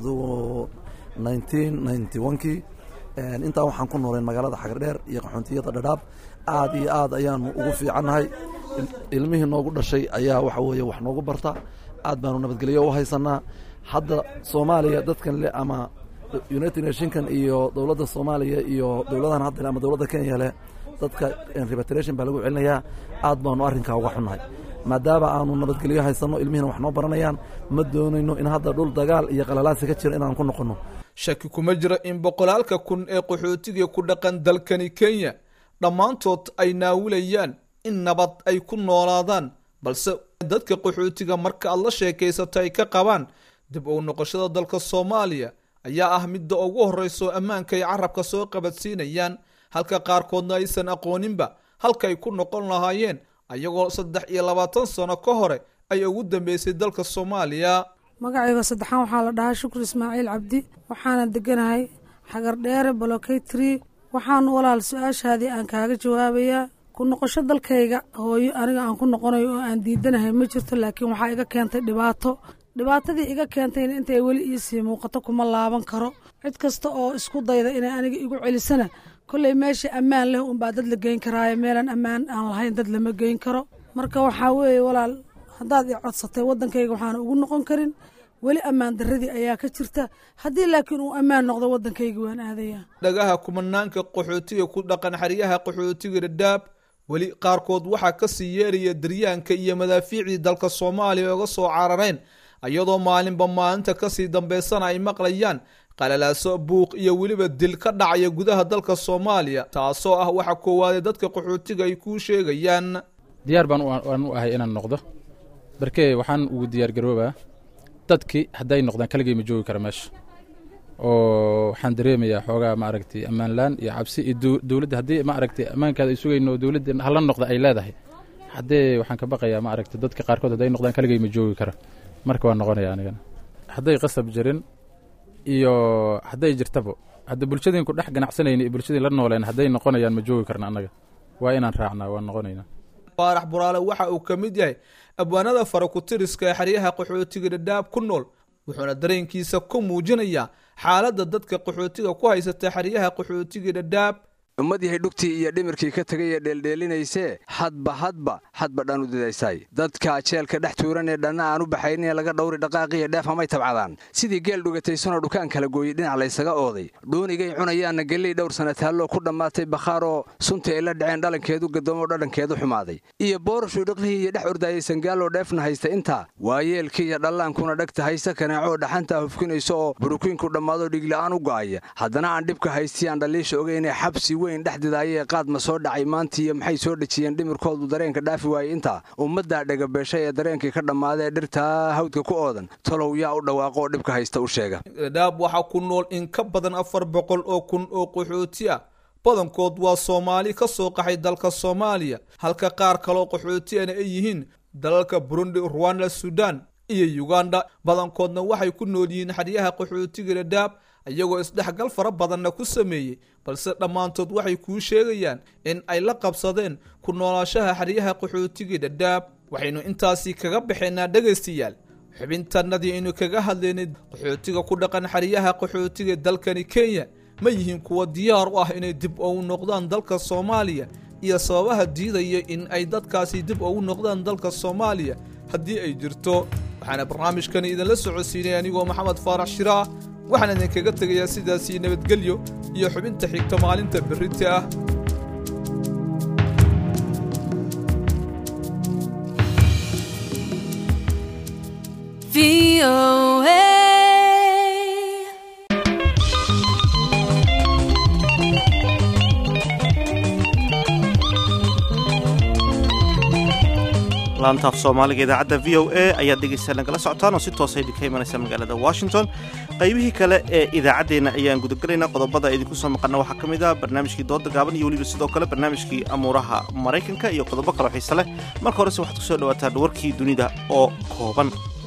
1991kii inta waxaan ku noolay magaalada Xagar Dheer iyo qaxoontiyada Dadaab aad iyo aad ayaan ugu fiicanahay ilmihii noogu dhashay ayaa waxa weeye wax noogu barta aad baanu nabadgelyo u haysanaa hadda Soomaaliya dadkan le ama United Nations iyo dawladda Soomaaliya iyo dawladahan hadda ama dawladda Kenya le dadka repatriation baa lagu celinayaa aad baanu arrinka uga xunahay maadaama aanu nabadgelyo haysano ilmihina wax noo baranayaan ma doonayno in hadda dhul dagaal iyo qalalaasi ka jira inaan ku noqono shaki kuma jira in boqolaalka kun ee qaxootiga ku dhaqan dalkani Kenya dhammaantood ay naawilayaan in nabad ay ku noolaadaan balse dadka qaxootiga marka aad la sheekaysato ay ka qabaan dib u noqoshada dalka Soomaaliya ayaa ah midda ugu horeyso ammaanka ay carabka soo qabadsiinayaan halka qaarkoodna aysan aqooninba halka ay ku noqon lahaayeen ayagoo 23 sano ka hore ay ugu dambeysay dalka Soomaaliya magacayga saddexan waxaa la dhahaa Shukri Ismaaciil Cabdi waxaana deganahay Xagar Dheer Blockade waxaan walaal su'aashaadii aan kaaga jawaabayaa ku noqosho dalkayga hooyo aniga aan ku noqonayo oo aan diidanahay ma jirto laakiin waxa iga keentay dhibaatadii iga keentay intay wali ii sii muuqato kuma laaban karo cid kasta oo isku dayda inay aniga igu celisana kulley meesha ammaan leh un baa dad la geyn karaayo meelan ammaan aan lahayn dad lama geyn karo marka waxaa weeye walaal haddaad i codsatay waddankayga waxaan ugu noqon karin weli ammaan darradii ayaa ka jirta haddii laakiin uu ammaan noqdo waddankayga waan aadayaa dhagaha kumanaanka qaxootiga ku dhaqan xeryaha qaxootiga Dadaab weli qaarkood waxaa ka sii yeeraya daryaanka iyo madaafiicdii dalka soomaaliya oga soo carareen iyadoo maalinba maalinta kasii dambeysana ay maqlayaan qalalaaso buuq iyo weliba dil ka dhacaya gudaha dalka soomaaliya taasoo ah waxa koowaadee dadka qaxootiga ay kuu sheegayaan diyaar baan u ahay inaan noqdo barkee waxaan ugu diyaargaroobaa dadkii hadday noqdaan kaligay ma joogi kara meesha oo waxaan dareemayaa xoogaa maaragtay ammaanlaan iyo cabsi iyo dowladda haddii maaragtay ammaankaada ay sugayno dowladda hala noqda ay leedahay haddee waxaan ka baqayaa maaragtay dadka qaarkood hadday noqdaan kaligay ma joogi kara marka waan noqonaya anigana hadday qasab jirin iyo hadday jirtaba hadda bulshadeen ku dhex ganacsanayna iyo bulshadeen la nooleen hadday noqonayaan ma joogi karna annaga waa inaan raacnaa waan noqonaynaa faarax buraale waxa uu ka mid yahay abwaanada farakutiriska ee xeryaha qaxootiga dhadhaab ku nool wuxuuna dareenkiisa ku muujinayaa xaaladda dadka qaxootiga ku haysata xeryaha qaxootiga dhadhaab ummad yahay dhugtii iyo dhimirkii ka tegay ee dheeldheelinaysee hadba dhan u didaysay dadka jeelka dhex tuuran ee dhanna aan u baxayn ee laga dhowri dhaqaaqiyo dheef hamay tabcadaan sidii geel dhugataysanoo dhukaan kala gooyey dhinac laysaga ooday dhuunigay cunayaanna gelley dhowr sana taalloo ku dhammaatay bakhaaroo sunta ay la dhaceen dhalankeedu gadoomoo dhadhankeedu xumaaday iyo boorashuu dhiqlihii iyo dhex ordaayay sangaaloo dheefna haysta intaa waayeelkii iyo dhallaankuna dhegta haysta kaneecoo dhaxantaa hufkinayso oo burukiinku dhammaadoo dhigla'aan u go'aya haddana aan dhibka haystiyaan dhaliisha ogaynee xabsi weyn dhexdidaayee qaad ma soo dhacay maantiiyo maxay soo dhejiyeen dhimirkoodu dareenka dhaafi waayey intaa ummaddaa dhegabeeshay ee dareenkii ka dhammaada ee dhirtaa hawdka ku oodan talow yaa u dhawaaqoo dhibka haysta u sheega dhadhaab waxaa ku nool in ka badan 400 oo kun oo qaxooti ah badankood waa soomaali ka soo qaxay dalka soomaaliya halka qaar kaloo qaxootiana ay yihiin dalalka burundi rwanda sudan iyo uganda badankoodna waxay ku nool yihiin xeryaha qaxootiga dhadhaab iyagoo isdhexgal fara badanna ku sameeyey balse dhammaantood waxay kuu sheegayaan in ay la qabsadeen ku noolaashaha xeryaha qaxootiga dhadhaab waxaynu intaasi kaga baxaynaa dhegaystayaal xubintannadii aynu kaga hadlaynay qaxootiga ku dhaqan xeryaha qaxootiga dalkani kenya ma yihiin kuwa diyaar u ah inay dib ugu noqdaan dalka soomaaliya iyo sababaha diidaya in ay dadkaasi dib ugu noqdaan dalka soomaaliya haddii ay jirto waxaana barnaamijkani idinla socodsiinay anigoo maxamed faarax shiraah waxaan idinkaga tegayaa sidaasii nabadgelyo iyo xubinta xigta maalinta berrinta ah laantaaf soomaaliga idaacadda v o a ayaad dhegaysta nagala socotaan oo si toosa idinka imanaysa magaalada washington qaybihii kale ee idaacaddeenna ayaan gudagelaynaa qodobada idinku soo maqana waxaa ka mid ah barnaamijkii dooda gaaban iyo weliba sidoo kale barnaamijkii amuuraha maraykanka iyo qodobo kaloo xiise leh marka horese waxaad ku soo dhawaataan warkii dunida oo kooban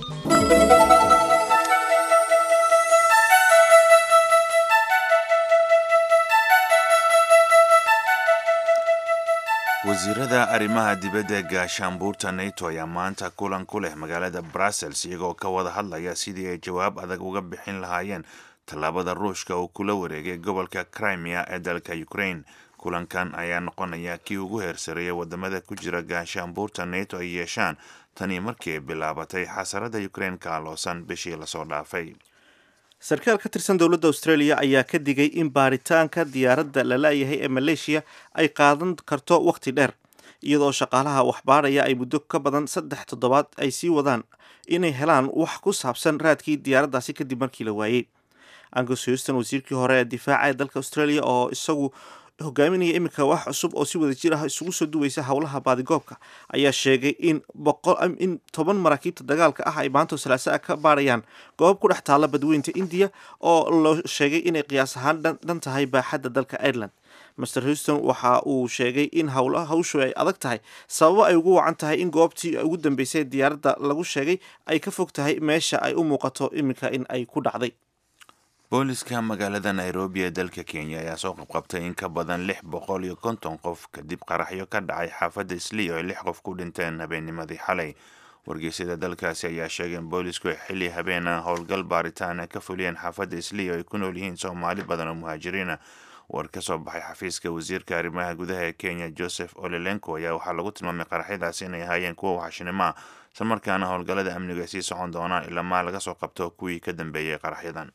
wasiirada arrimaha dibadda gaashaanbuurta nato ayaa maanta kulan ku leh magaalada brussels iyagoo ka wada hadlaya sidii ay jawaab adag uga bixin lahaayeen tallaabada ruushka uu kula wareegay gobolka crimea ee dalka ukraine kulankan ayaa noqonaya kii ugu heersareeyay wadamada ku jira gaashaanbuurta nato ay yeeshaan tanii markii ay bilaabatay xasarada ukraine ka aloosan bishii lasoo dhaafay sarkaal ka tirsan dowladda australia ayaa ka digay in baaritaanka diyaaradda la laayahay ee maleeshiya ay qaadan karto wakhti dheer iyadoo shaqaalaha waxbaaraya ay muddo ka badan 3 toddobaad ay sii wadaan inay helaan wax ku saabsan raadkii diyaaraddaasi kadib markii la waayey angus houston wasiirkii hore ee difaaca ee dalka australia oo isagu hogaaminaya iminka wax cusub oo si wada jir ah isugu soo duwaysa howlaha baadigoobka ayaa sheegay in 10 maraakiibta dagaalka ah ay maanta salaasaa ka baarayaan goob ku dhex taalla badweynta indiya oo loo sheegay inay qiyaas ahaan dhan tahay baaxadda dalka ireland master houston waxa uu sheegay in hawshu ay adag tahay sababo ay ugu wacan tahay in goobtii ugu dambeysay diyaaradda lagu sheegay ay ka fog tahay meesha ay u muuqato iminka in ay ku dhacday booliska magaalada nairobi ee dalka kenya ayaa soo qabqabtay in ka badan 650 qof kadib qaraxyo ka dhacay xaafadda islii oo ay 6 qof ku dhinteen habeennimadii xalay wargeysyada dalkaasi ayaa sheegay in boolisku ay xilli habeena howlgal baaritaana ka fuliyeen xaafadda islii oo ay ku nool yihiin soomaali badan oo muhaajiriina war ka soo baxay xafiiska wasiirka arrimaha gudaha ee kenya joseph olelenko ayaa waxaa lagu tilmaamay qaraxyadaasi inay ahaayeen kuwa waxashinimo ah islamarkaana howlgallada amnigu ay sii socon doonaan ilaa maa laga soo qabto kuwii ka dambeeyey qaraxyadan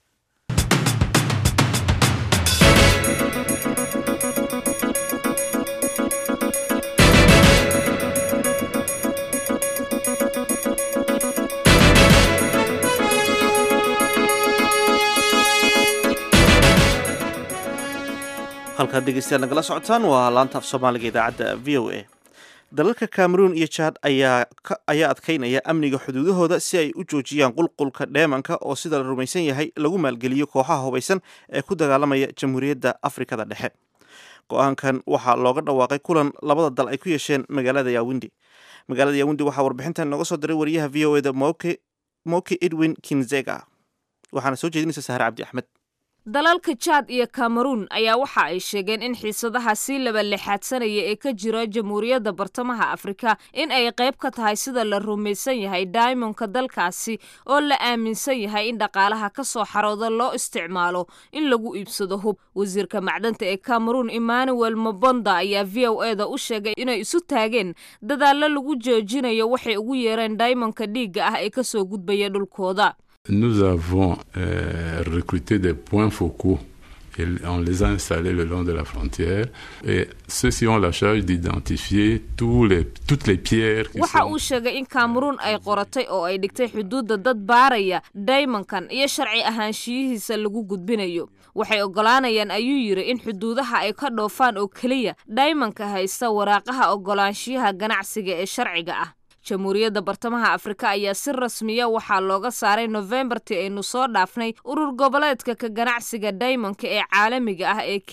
halkaad dhegeystayaal nagala socotaan waa laanta af soomaaliga idaacadda v o a dalalka cameroon iyo jad ayaa adkaynaya amniga xuduudahooda si ay u joojiyaan qulqulka dheemanka oo sida la rumaysan yahay lagu maalgeliyo kooxaha hubaysan ee ku dagaalamaya jamhuuriyadda afrikada dhexe go-aankan waxaa looga dhawaaqay kulan labada dal ay ku yeesheen magaalada yaawindi waxaa warbixintan nooga soo diray wariyaha v o eda moki edwin kinzega waxaana soo jeedinaysa sahre cabdi axmed dalalka jaad iyo cameroon ayaa waxa ay sheegeen in xiisadaha sii labalixaadsanaya ee ka jira jamhuuriyadda bartamaha afrika in ay qayb ka tahay sida la rumaysan yahay daimonka dalkaasi oo la aaminsan yahay in dhaqaalaha ka soo xarooda loo isticmaalo in lagu iibsado hub wasiirka macdanta ee cameroon emmanuel mabonda ayaa v o eda u sheegay inay isu taageen dadaallo lagu joojinayo waxay ugu yeereen daimonka dhiigga ah ee kasoo gudbaya dhulkooda. Nous avons recruté des points focaux et on les a installés le long de la frontière et ceux-ci ont la charge d'identifier toutes les pierres qui waxa uu sheegay in Cameroon ay qoratay oo ay dhigtay xuduudda dad baaraya daymankan iyo sharci ahaanshiyihiisa lagu gudbinayo waxay ogolaanayaan ayuu yiri in xuduudaha ay ka dhoofaan oo kaliya daymanka haysta waraaqaha ogolaanshiyaha ganacsiga ee sharciga ah. jamhuuriyadda bartamaha afrika ayaa si rasmiya waxaa looga saaray Novembertii aynu soo dhaafnay urur goboleedka ka ganacsiga daymanka ee caalamiga ah ee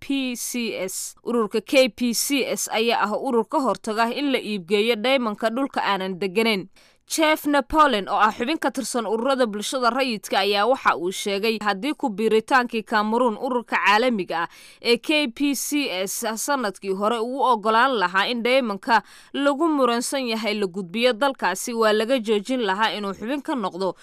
KPCS. ururka KPCS ayaa ah urur ka hortaga in la iibgeeyo daymanka dhulka aanan deganeyn. Jeff Napoleon oo ah xubin ka tirsan ururada bulshada rayidka ayaa waxa uu sheegay haddii ku biiritaankii Cameroon ururka caalamiga ah ee KPCS sanadkii hore uu ogolaan lahaa in daymanka lagu muransan yahay la gudbiyo dalkaasi waa laga joojin lahaa inuu xubin ka noqdo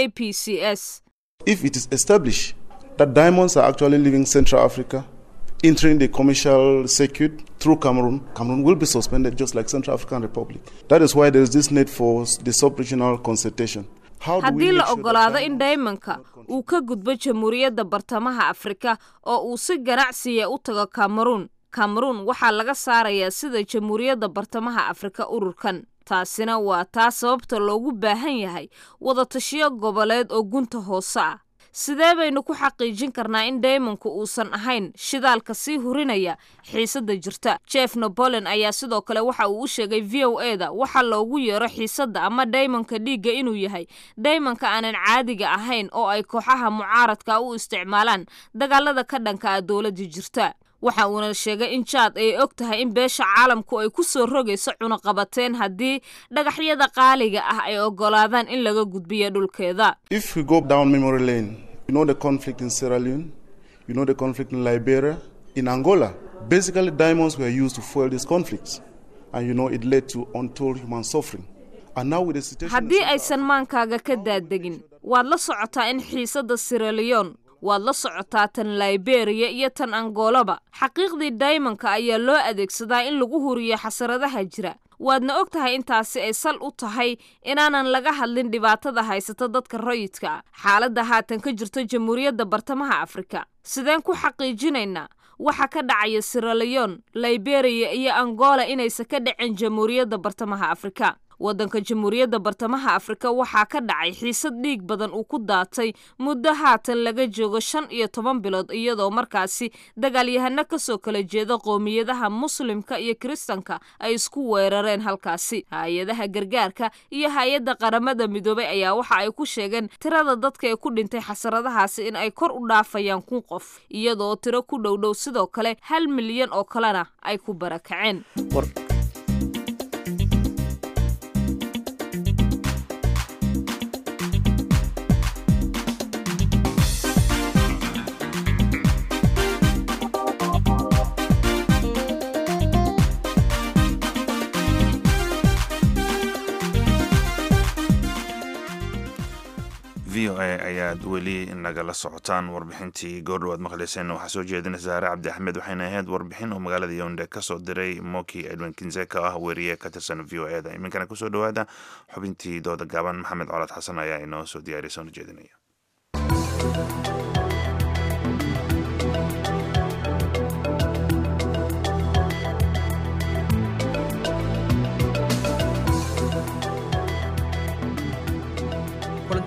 KPCS. If it is established that diamonds are actually leaving Central Africa entering the commercial circuit through Cameroon will be suspended just like Central African Republic. That is why there is this need for the sub-regional consultation. haddii la ogolaado in daymanka uu ka gudbo jamhuuriyadda bartamaha Afrika oo uu si ganacsiya u tago Cameroon waxaa laga saarayaa sida jamhuuriyadda bartamaha Afrika ururkan. taasina waa taas sababta loogu baahan yahay wada tashiyo goboleed oo gunta hoose ah. sidee baynu ku xaqiijin karnaa in daymanku uusan ahayn shidaalka sii hurinaya xiisada jirta? Jeff Napoleon ayaa sidoo kale waxa uu u sheegay VOA-da waxa loogu yeero xiisada ama daymanka dhiigga inuu yahay daymanka aanan caadiga ahayn oo ay kooxaha mucaaradka u isticmaalaan dagaalada ka dhanka ah dowladda jirta. waxa uuna sheegay in Chad ay og tahay in beesha caalamku ay ku soo rogayso cunaqabateen haddii dhagaxyada qaaliga ah ay ogolaadaan in laga gudbiyo dhulkeeda. If we go down memory lane, you know the conflict in Sierra Leone, you know the conflict in Liberia, in Angola. Basically diamonds were used to fuel these conflicts and you know it led to untold human suffering. And now with the situation haddii aysan maankaaga ka daadegin waad la socotaa in xiisada Sierra Leone waad la socotaa tan Liberia iyo tan Angolaba. xaqiiqdii daymanka ayaa loo adeegsadaa in lagu huriyo xasaradaha jira. waadna og tahay intaasi ay sal u tahay inaanan laga hadlin dhibaatada haysata dadka rayidka. xaaladda haatan ka jirta jamhuuriyadda bartamaha Afrika sideen ku xaqiijinaynaa waxa ka dhacaya Sierra Leone, Liberia iyo Angola inaysan ka dhicin jamhuuriyadda bartamaha Afrika? waddanka jamhuuriyadda bartamaha Afrika waxaa ka dhacay xiisad dhiig badan uu ku daatay muddo haatan laga joogo 15 bilood iyadoo markaasi dagaalyahano ka soo kala jeeda qoomiyadaha muslimka iyo kristanka ay isku weerareen halkaasi. hay'adaha gargaarka iyo hay'adda qaramada midoobay ayaa waxa ay ku sheegeen tirada dadka ee ku dhintay xasaradahaasi in ay kor u dhaafayaan 1,000 qof iyadoo tiro ku dhowdhow sidoo kale 1 milyan oo kalena ay ku barakaceen. VOA ayaad weli nagala socotaan warbixintii goordhowaad maqlayseen waxaa soo jeedinaysa Sahre Cabdi Axmed waxayna ahayd warbixin oo magaalada Yaounde ka soo diray Moki Edwin Kinzeka ah wariye ka tirsan VOA-da. iminkana kusoo dhawaada xubintii dooda gaaban. Maxamed Colaad Xasan ayaa inoo soo diyaariyay soo jeedinaya.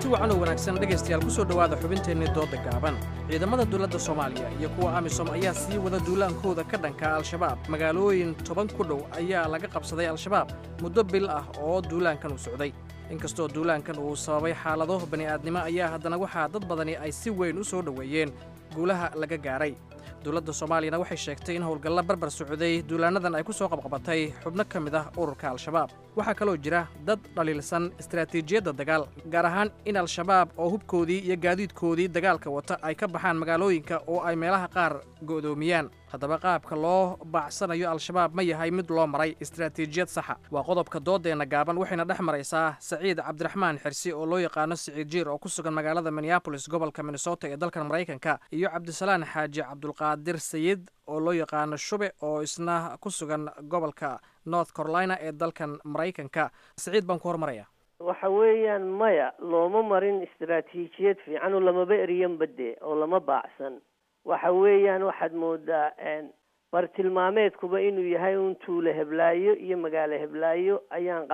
kulanti wacan oo wanaagsan dhegaystayaal ku soo dhowaada xubinteennii dooda gaaban ciidamada dowladda soomaaliya iyo kuwa amisom ayaa sii wada duulaankooda ka dhanka al-shabaab magaalooyin 10 ku dhow ayaa laga qabsaday al-shabaab muddo bil ah oo duulaankan uu socday inkastoo duulaankan uu sababay xaalado bani'aadnimo ayaa haddana waxaa dad badani ay si weyn u soo dhoweeyeen guulaha laga gaaray dowladda soomaaliyana waxay sheegtay in howlgalla barbar socday duulaannadan ay ku soo qabqabatay xubno ka mid ah ururka al-shabaab waxaa kaloo jira dad dhaliilsan istaraatiijiyadda dagaal gaar ahaan in al-shabaab oo hubkoodii iyo gaadiidkoodii dagaalka wata ay ka baxaan magaalooyinka oo ay meelaha qaar go'doomiyaan haddaba qaabka loo baacsanayo al-shabaab ma yahay mid loo maray istaraatiijiyad saxa waa qodobka doodeenna gaaban waxayna dhex maraysaa saciid cabdiraxmaan xirsi oo loo yaqaano siciid jiir oo ku sugan magaalada minneabolis gobolka minnesota ee dalkan maraykanka iyo cabdisalaan xaaji cabdulqaadir sayid oo loo yaqaano shube oo isna ku sugan gobolka north carolina ee dalkan maraykanka saciid baan ku hormaraya waxa weeyaan maya looma marin istaraatiijiyad fiican oo lamaba eriyan bade oo lama baacsan waxa weeyaan waxaad moodaa bartilmaameedkuba inuu yahay un tuulo heblaayo iyo magaalo heblaayo ayaan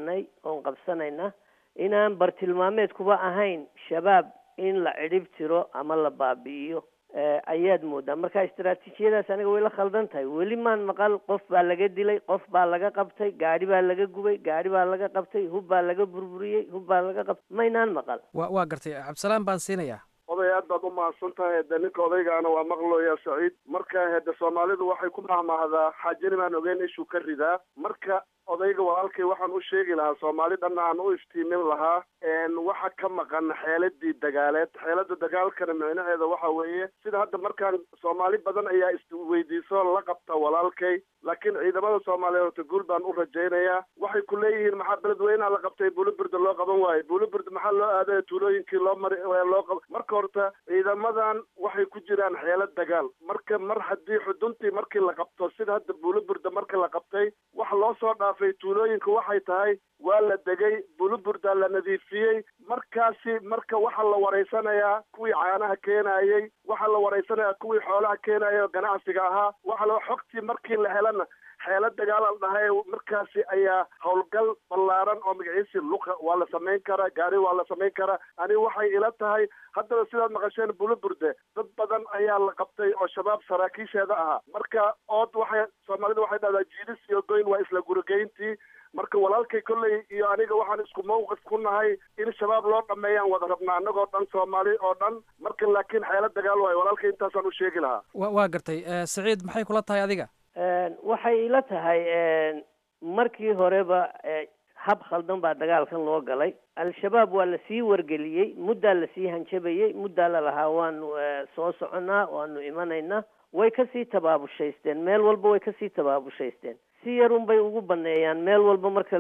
qabsanayna inaan bartilmaameedkuba ahayn shabaab in la cidhib tiro ama la baabi'iyo ayaad moodaa marka istaraatiijiyadaas aniga way la khaldan tahay weli maan maqal qof baa laga dilay qof baa laga qabtay gaadhi baa laga gubay gaadhi baa laga qabtay hub baa laga burburiyey hub baa laga qabtay maynaan maqal waa gartay cabdisalaan baan siinayaa oday aad baad u mahadsan tahay hede ninka odaygaana waa maqlooya saciid marka hede soomaalidu waxay ku mahmahdaa xaajani baan ogeyn ishuu ka ridaa marka odayga walaalkay waxaan u sheegi lahaa soomaali dhanna aan u iftiimin lahaa waxa ka maqan xeeladii dagaaleed xeelada dagaalkana micnaheeda waxa weeye sida hadda markaan soomaali badan ayaa isweydiiso la qabta walaalkay laakiin ciidamada soomaaliyeed horta guul baan u rajaynayaa waxay ku leeyihiin maxaa beledweynaha la qabtay buulibirda loo qaban waayo buulibirda maxaa loo aaday tuulooyinkii loo qaba marka horta ciidamadan waxay ku jiraan xeelad dagaal marka mar haddii xuduntii markii la qabto sida hadda buulibirda marka la qabtay wax loo soo dhaafay tuulooyinka waxay tahay waa la degay buulibirda la nadiifiyey markaasi marka waxaa la waraysanayaa kuwii caanaha keenayey waxaa la waraysanayaa kuwii xoolaha keenaya oo ganacsiga ahaa waxa xogtii markii la helana xeelad dagaal al dhahay markaasi ayaa howlgal ballaaran oo magaciisi luqa waa la samayn karaa gaari waa la samayn karaa ani waxay ila tahay haddaba sidaad maqasheen buluburde dad badan ayaa la qabtay oo shabaab saraakiisheeda ahaa marka ood waxay soomaalida waxay dhahdaa jiidis iyo goyn waa isla gurigeyntii marka walaalkay kolley iyo aniga waxaan isku mawqif ku nahay in shabaab loo dhameeyaan wada rabnaa annagoo dhan soomaali oo dhan marka laakiin xeelad dagaal waayo walaalkay intaasaan u sheegi lahaa waa gartay saciid maxay kula tahay adiga waxay ila tahay markii horeba hab khaldan baa dagaalkan loo galay al-shabaab waa lasii wargeliyey muddaa lasii hanjabayey muddaa lalahaa waanu soo soconaa waanu imanaynaa way kasii tabaabushaysteen meel walba way kasii tabaabushaysteen si yarun bay ugu baneeyaan meel walba marka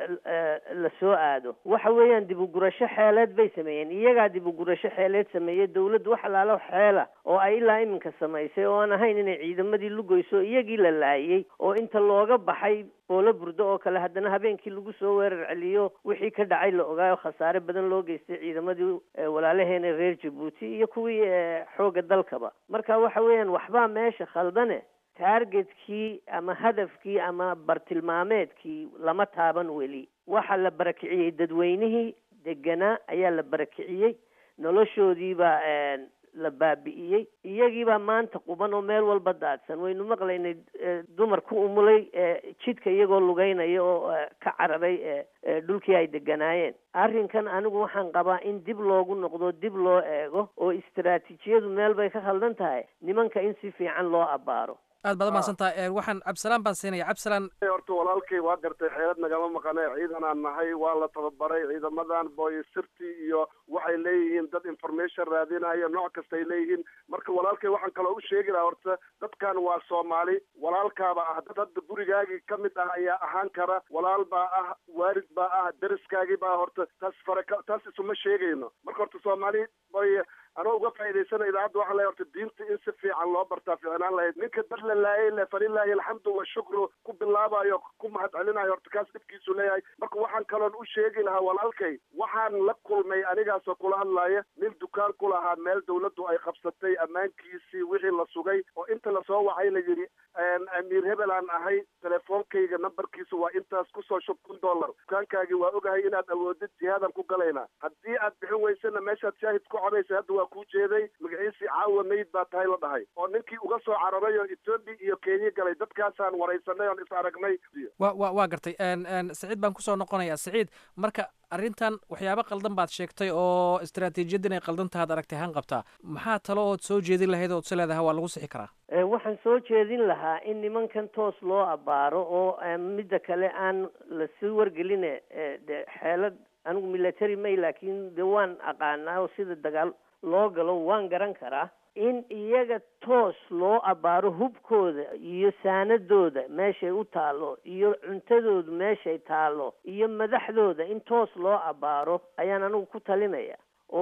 la soo aado waxa weeyaan dib u gurasho xeeleed bay sameeyeen iyagaa dib u gurasho xeeleed sameeyey dawladdu wax alaalo xeela oo ay ilaa iminka samaysay oo aan ahayn inay ciidamadii lugoyso iyagii la laayey oo inta looga baxay boolo burdo oo kale haddana habeenkii lagu soo weerar celiyo wixii ka dhacay la ogaayo khasaare badan loo geystay ciidamadii walaalaheena reer jabuuti iyo kuwii xoogga dalkaba marka waxa weeyaan waxbaa meesha khaldane taargetkii ama hadafkii ama bartilmaameedkii lama taaban weli waxaa la barakiciyey dadweynihii deganaa ayaa la barakiciyey noloshoodiibaa la baabi'iyey iyagiibaa maanta quban oo meel walba daadsan waynu maqlaynay dumar ku umulay jidka iyagoo lugeynaya oo ka carabay dhulkii ay deganaayeen arrinkan anigu waxaan qabaa in dib loogu noqdo dib loo eego oo istaraatiijiyadu meel bay ka khaldan tahay nimanka in si fiican loo abbaaro aad baad umahadsantaha waxaan cabdisalaan baan siinaya cabdisalaan horta walaalkay waa gartay xeelad nagama maqane ciidanaan nahay waa la tababaray ciidamadan boy sirti iyo waxay leeyihiin dad information raadinayo nooc kastay leeyihiin marka walaalkay waxaan kaloo u sheegi lahaa horta dadkan waa soomaali walaalkaaba ah dad hadda gurigaagii ka mid ah ayaa ahaan kara walaal baa ah waalid baa ah deriskaagii baa horta taas isuma sheegayno marka horta soomaali boy anoo uga faa'iidaysana idaacadda waxaa lahay horta diinta in si fiican loo bartaa fiicnaan lahayd ninka dad la laayay le falilaahi alxamdu washukru ku bilaabayo ku mahadcelinayo horta kaas dhibkiisu leeyahay marka waxaan kaloon u sheegi lahaa walaalkay waxaan la kulmay anigaasoo kula hadlaaya nin dukaan ku lahaa meel dawladdu ay qabsatay ammaankiisii wixii la sugay oo inta lasoo wacay la yidhi amiir hebel aan ahay telefoonkayga nambarkiisa waa intaas kusoo shub $1 dukaankaagii waa ogahay inaad awoodid jihaadaan ku galaynaa haddii aad bixin weysana meeshaad shaahid ku cabaysa hadda waa kuu jeeday magaciisii caawa mayd baa tahay la dhahay oo ninkii uga soo cararay oo Ethiopia iyo Kenya galay dadkaasaan waraysanay oon is aragnay waa gartay Saciid baan kusoo noqonayaa Saciid marka arrintan waxyaabo qaldan baad sheegtay oo istaraatiijiyaddan ay qaldan tahay aragtay han qabtaa maxaa talo ood soo jeedin lahayd ood leedahay waa lagu sixi karaa waxaan soo jeedin lahaa in nimankan toos loo abaaro oo midda kale aan la sii wargeline xeelad anigu military may laakiin de waan aqaanaa oo sida dagaal loo galo waan garan karaa in iyaga toos loo abaaro hubkooda iyo saanadooda meeshay u taalo iyo cuntadoodu meeshay taalo iyo madaxdooda in toos loo abaaro ayaan anigu ku talinaya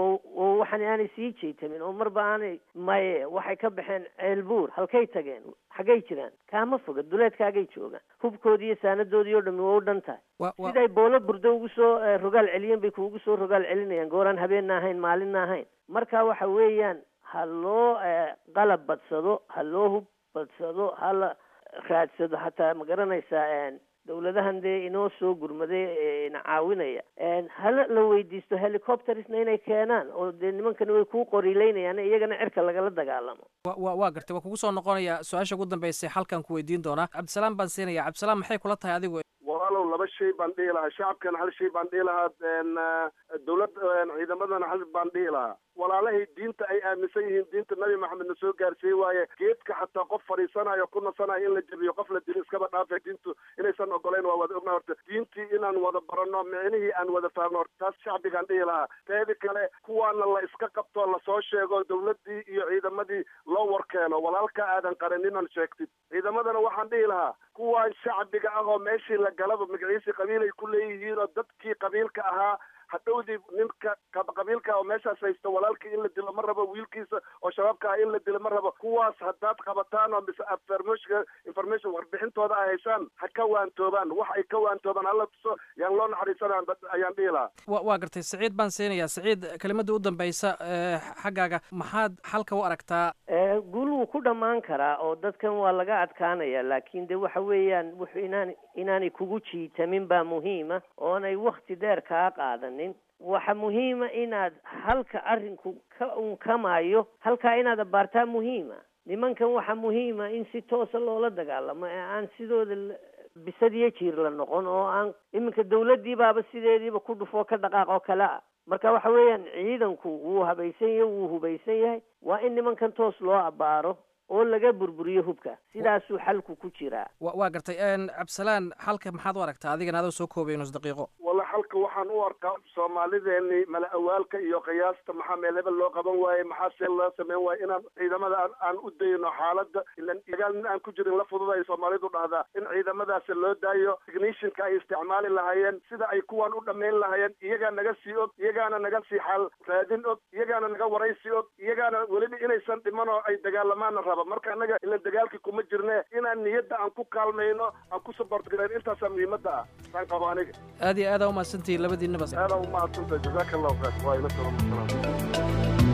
oo waxaan aanay sii jeetamin oo marba aanay maye waxay ka baxeen ceelbuur halkay tageen xaggay jiraan kaama foga duleedkaagay joogaan hubkoodii iyo saanadoodii oo dhammi waa u dhan tahay siday boolo burdo ugu soo rogaal celiyeen bay kuugu soo rogaal celinayaan gooraan habeenna ahayn maalinna ahayn marka waxa weeyaan ha loo qalab badsado ha loo hub badsado ha la raadsado hataa ma garanaysaa dawladahan dee inoo soo gurmaday ina caawinaya hala la weydiisto helicoptersna inay keenaan oo dee nimankani way kuu qoriileynayaan iyagana cirka lagala dagaalamo waa gartay waa kugu soo noqonaya su-aasha ugu dambeysay halkan ku weydiin doonaa cabdisalaam baan siinaya cabdisalaam maxay kula tahay adigu walaalow laba shay baan dhihi lahaa shacabkana hal shay baan dhihi lahaa dawlad ciidamadana hal baan dhihi lahaa walaalahay diinta ay aaminsan yihiin diinta nabi maxamedna soo gaarsiiyey waaye geedka xataa qof fadhiisanayo ku nasanayo in la jebiyo qof la dilo iskaba dhaafay diintu inaysan ogolayn waa wada ogna horta diintii inaan wada baranno micnihii aan wada fahamno horta taas shacbigaan dhihi lahaa teedi kale kuwaana la iska qabto lasoo sheego dawladdii iyo ciidamadii loo warkeeno walaalka aadan qaraninan sheegtid ciidamadana waxaan dhihi lahaa kuwaan shacbiga ah oo meeshii la galaba magaciisii qabiilay ku leeyihiin oo dadkii qabiilka ahaa hadhowdii ninka qabiilka oo meeshaas haysta walaalkii in la dilo ma rabo wiilkiisa oo shabaabka ah in la dilo ma rabo kuwaas haddaad qabataan oo mise information warbixintooda ay haysaan ha ka waantoobaan wax ay ka waantoobaan hala tuso yaan loo naxariisanaan ayaan dhihi lahaa waa gartay Saciid baan siinayaa Saciid kelimadda u dambaysa xaggaaga maxaad xalka u aragtaa guul wuu ku dhammaan karaa oo dadkan waa laga adkaanaya laakiin de waxa weeyaan wuxuu inaanay kugu jiitamin baa muhiima oonay wakti dheer kaa qaadanin waxa muhiima inaad halka arrinku ka unkamayo halkaa inaad abaartaa muhiima nimankan waxa muhiima in si toosa loola dagaalamo ee aan sidooda bisad iyo jiir la noqon oo aan iminka dawladdii baaba sideediiba ku dhufoo ka dhaqaaq oo kale ah marka waxa weeyaan ciidanku wuu habaysan yahay wuu hubaysan yahay waa in nimankan toos loo abaaro oo laga burburiyo hubka sidaasuu xalku ku jiraa waa gartay cabdisalaan xalka maxaad u aragtaa adigana adoo soo koobay nus daqiiqo walla xalka waxaan u arkaa soomaalideeni mala awaalka iyo qiyaasta maxaa meel hebel loo qaban waaye maxaa see loo sameyn waaye inaan ciidamada aan u dayno xaaladda ilan dagaal nin aan ku jirin la fududay soomaalidu dhahdaa in ciidamadaasi loo daayo technicianka ay isticmaali lahaayeen sida ay kuwaan u dhammayn lahaayeen iyagaa naga sii og iyagaana naga sii xaal raadin og iyagaana naga waraysi og iyagaana weliba inaysan dhiman oo ay dagaalamaana raba marka anaga ila dagaalkii kuma jirne inaan niyadda aan ku kaalmayno aan ku support gareyn intaasaa muhiimadda ah saan qabo aniga aad iyo aad aa umahadsantihiin labadiinaba aad aa umahadsantahay jazaaka allahu khayr waa ila salaam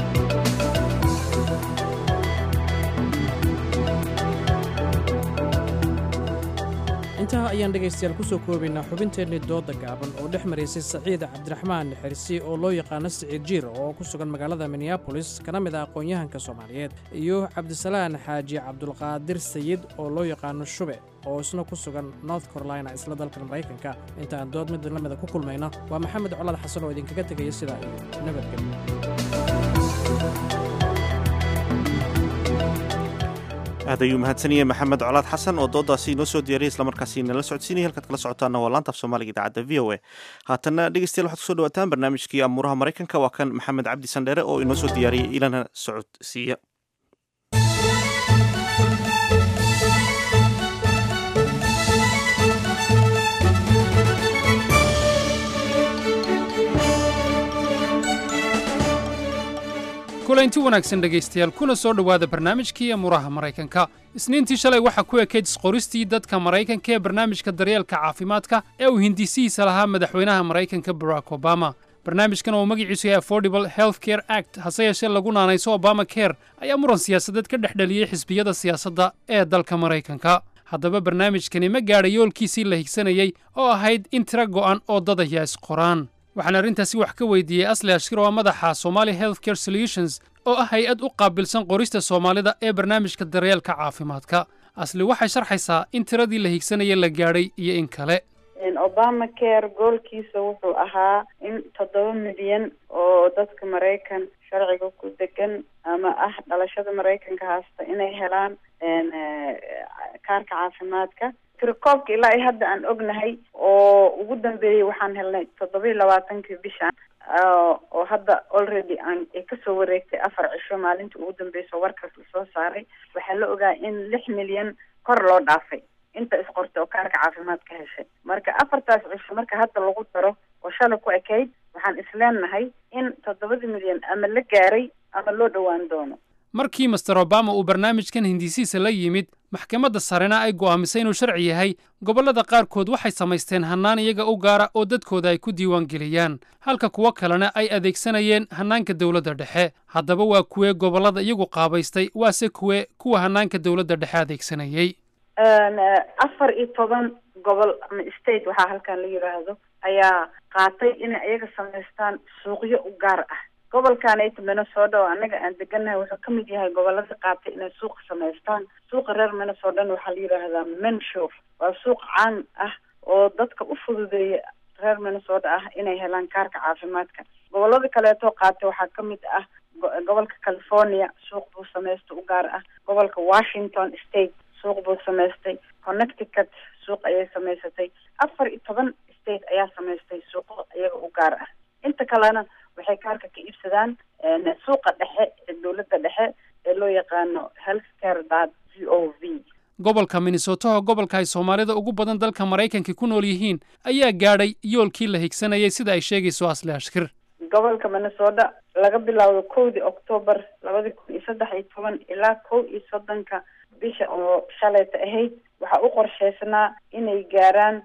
intaha ayaan dhegaystayaal ku soo koobaynaa xubinteennii dooda gaaban oo dhex maraysay saciid cabdiraxmaan xirsi oo loo yaqaano saciid jiir oo ku sugan magaalada minneabolis kana mid ah aqoon-yahanka soomaaliyeed iyo cabdisalaan xaaji cabdulqaadir sayid oo loo yaqaano shube oo isna ku sugan north carolina isla dalkan maraykanka inta aan dood mid la mida ku kulmayno waa maxamed colaad xasan oo idinkaga tegaya sidaa iyo nabadgelyo aad ayuu mahadsaniyey maxamed colaad xasan oo doodaasi inoo soo diyaariyay islamarkaasi nala socodsiinaya halkaad kala socotaana waa laanta af soomaaliga idaacadda v o a haatanna dhegeystayaal waxaad kusoo dhawaataan barnaamijkii amuuraha maraykanka waa kan maxamed cabdi sandheere oo inoo soo diyaariyey ilana socodsiiya kulanti wanaagsan dhegaystayaal kuna soo dhowaada barnaamijkii amuuraha maraykanka isniintii shalay waxaa ku ekayd isqoristii dadka maraykanka ee barnaamijka daryeelka caafimaadka ee uu hindisihiisa lahaa madaxweynaha maraykanka barack obama barnaamijkan oo magaciisu yahay affordable health care act hase yeeshee lagu naanayso obama care ayaa muran siyaasadeed ka dhex dhaliyey xisbiyada siyaasadda ee dalka maraykanka haddaba barnaamijkani ma gaadhay yoolkiisii la higsanayey oo ahayd in tiro go'an oo dad ayaa isqoraan waxaan arrintaasi wax ka weydiiyey asli ashkir oo ah madaxa somali health care solutions oo ah hay-ad u qaabilsan qorista soomaalida ee barnaamijka daryeelka caafimaadka asli waxay sharxaysaa in tiradii la higsanayay la gaadhay iyo in kale obama care goolkiisa wuxuu ahaa in 7 milyan oo dadka maraykan sharciga ku degan ama ah dhalashada maraykanka haasta inay helaan kaarka caafimaadka tirakoobka ilaa ay hadda aan ognahay oo ugu dambeeyey waxaan helnay 27 bishan oo hadda already ay kasoo wareegtay 4 cisho maalinta ugu dambeyso warkaas lasoo saaray waxaa la ogaa in 6 milyan kor loo dhaafay inta isqortay oo kaarka caafimaad ka heshay marka 4taas cisho marka hadda lagu daro oo shalay ku ekayd waxaan isleenahay in 7 milyan ama la gaaray ama loo dhowaan doono markii master obama uu barnaamijkan hindisiisa la yimid maxkamadda sarena ay go'aamisay inuu sharci yahay gobollada qaarkood waxay samaysteen hannaan iyaga u gaara oo dadkooda ay ku diiwaangeliyaan halka kuwo kalena ay adeegsanayeen hannaanka dowladda dhexe haddaba waa kuwee gobollada iyagu qaabaystay waase kuwa hannaanka dowladda dhexe adeegsanayey 14 gobol ama state waxaa halkan la yidhaahdo ayaa qaatay inay iyaga samaystaan suuqyo u gaar ah gobolkanayta Minnesota oo anaga aan deganahay wuxuu ka mid yahay gobolada qaatay inay suuq samaystaan suuqa reer Minnesota waxaa la yiraahdaa Menshov waa suuq caan ah oo dadka u fududeeya reer Minnesota ah inay helaan kaarka caafimaadka gobolada kaleeto qaatay waxaa ka mid ah gobolka California suuq buu samaystay u gaar ah gobolka Washington State suuq buu samaystay Connecticut suuq ayay samaysatay 14 state ayaa samaystay suuq iyaga u gaar ah inta kalena waxay kaarka ka iibsadaan suuqa dhexe ee dowladda dhexe ee loo yaqaano healthcare.gov gobolka Minnesota oo gobolka ay Soomaalida ugu badan dalka Mareykanka ku nool yihiin ayaa gaadhay yoolkii la higsanayay sida ay sheegayso asli ashkir gobolka Minnesota laga bilaabo 1 October 2013 ilaa 1 bisha oo shalayta ahayd waxa u qorsheysnaa inay gaaraan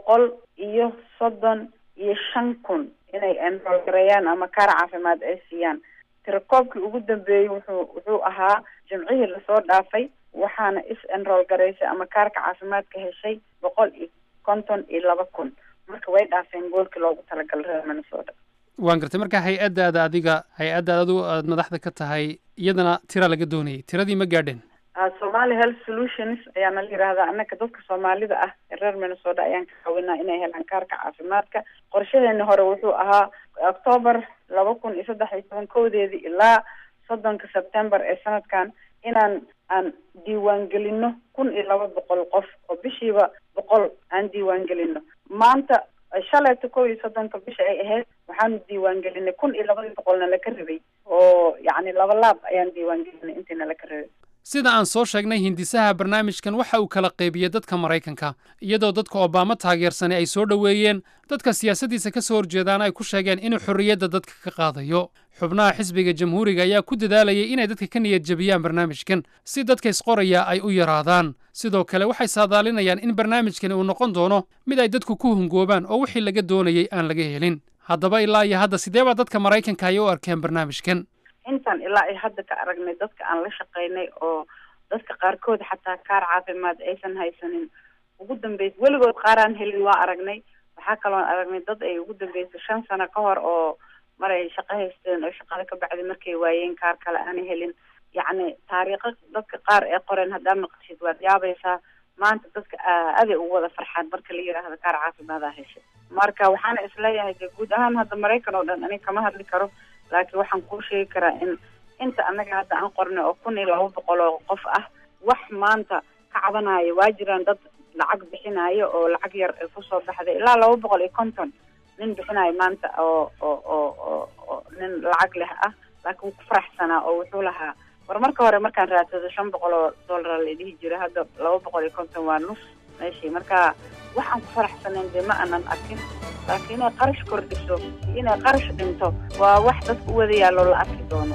135,000 inay enroll gareeyaan ama kaar caafimaad ay siiyaan tirakoobkii ugu dambeeyey wuxuu ahaa jimcihii lasoo dhaafay waxaana enroll gareysay ama kaarka caafimaadka heshay 152,000 marka way dhaafeen goolkii loogu talagalay reer Minnesota waan gartay marka hay-addaada adu aad madaxda ka tahay iyadana tira laga doonayay tiradii ma gaadheen Somali Health Solutions ayaana la yiraahdaa annaka dadka Soomaalida ah ee reer Minnesota ayaan ka caawinaa inay helaan kaarka caafimaadka qorshadeena hore wuxuu ahaa October 2013 ilaa 3 September ee sanadkan inaan diiwaan gelino 1,200 qof oo bishiiba 100 aan diiwaan gelino maanta shalayta 13 bisha ay ahayd waxaan diiwaan gelinay 1,200 la ka rabay oo yacni laba laab ayaan diiwaan gelinay intii la ka rabay sida aan soo sheegnay hindisaha barnaamijkan waxa uu kala qaybiyey dadka Mareykanka iyadoo dadka Obama taageersanay ay soo dhaweeyeen dadka siyaasaddiisa ka soo horjeedaan ay ku sheegeen inuu xorriyadda dadka ka qaadayo xubnaha xisbiga jamhuuriga ayaa ku dadaalayay inay dadka ka niyad jabiyaan barnaamijkan si dadka isqoraya ay u yaraadaan sidoo kale waxay saadaalinayaan in barnaamijkani uu noqon doono mid ay dadku ku hungoobaan oo wixii laga doonayay aan laga helin haddaba ilaa iyo hadda sidee baa dadka Mareykanka ay u arkeen barnaamijkan intan ilaa ay hadda ka aragnay dadka aan la shaqaynay oo dadka qaarkood xataa kaar caafimaad aysan haysanin ugu dambeysay weligood qaaraan helin waa aragnay waxaa kaloon aragnay dad ay ugu dambeysay 5 sano ka hor oo maray shaqo haysteen oo shaqada ka bacdi markay waayeen kaar kale aan helin yacni taariikho dadka qaar ee qoreen haddaa maqashid waad yaabaysaa maanta dadka aad ay ugu wada farxaan marka la yiraahdo kaar caafimaad heshay marka waxaana isleeyahay guud ahaan hadda Mareykan oo dhan aniga kama hadli karo laakiin waxaan ku sheegi karaa in inta anaga hadda aan qornay oo 1,200 qof ah wax maanta ka cabanaayo waa jiraan dad lacag bixinaayo oo lacag yar ku soo baxday ilaa 250 nin bixinaayo maanta oo nin lacag leh ah laakiin ku faraxsanaa oo wuxuu lahaa war marka hore markaan raadsado $500 la dhihi jiray hadda 250 waa nus meeshii marka waxaan ku faraxsanayn dee ma aanan arkin laakiin inay qarash kordhiso inay qarash dhinto waa wax dadku u wada yaallo la arki doono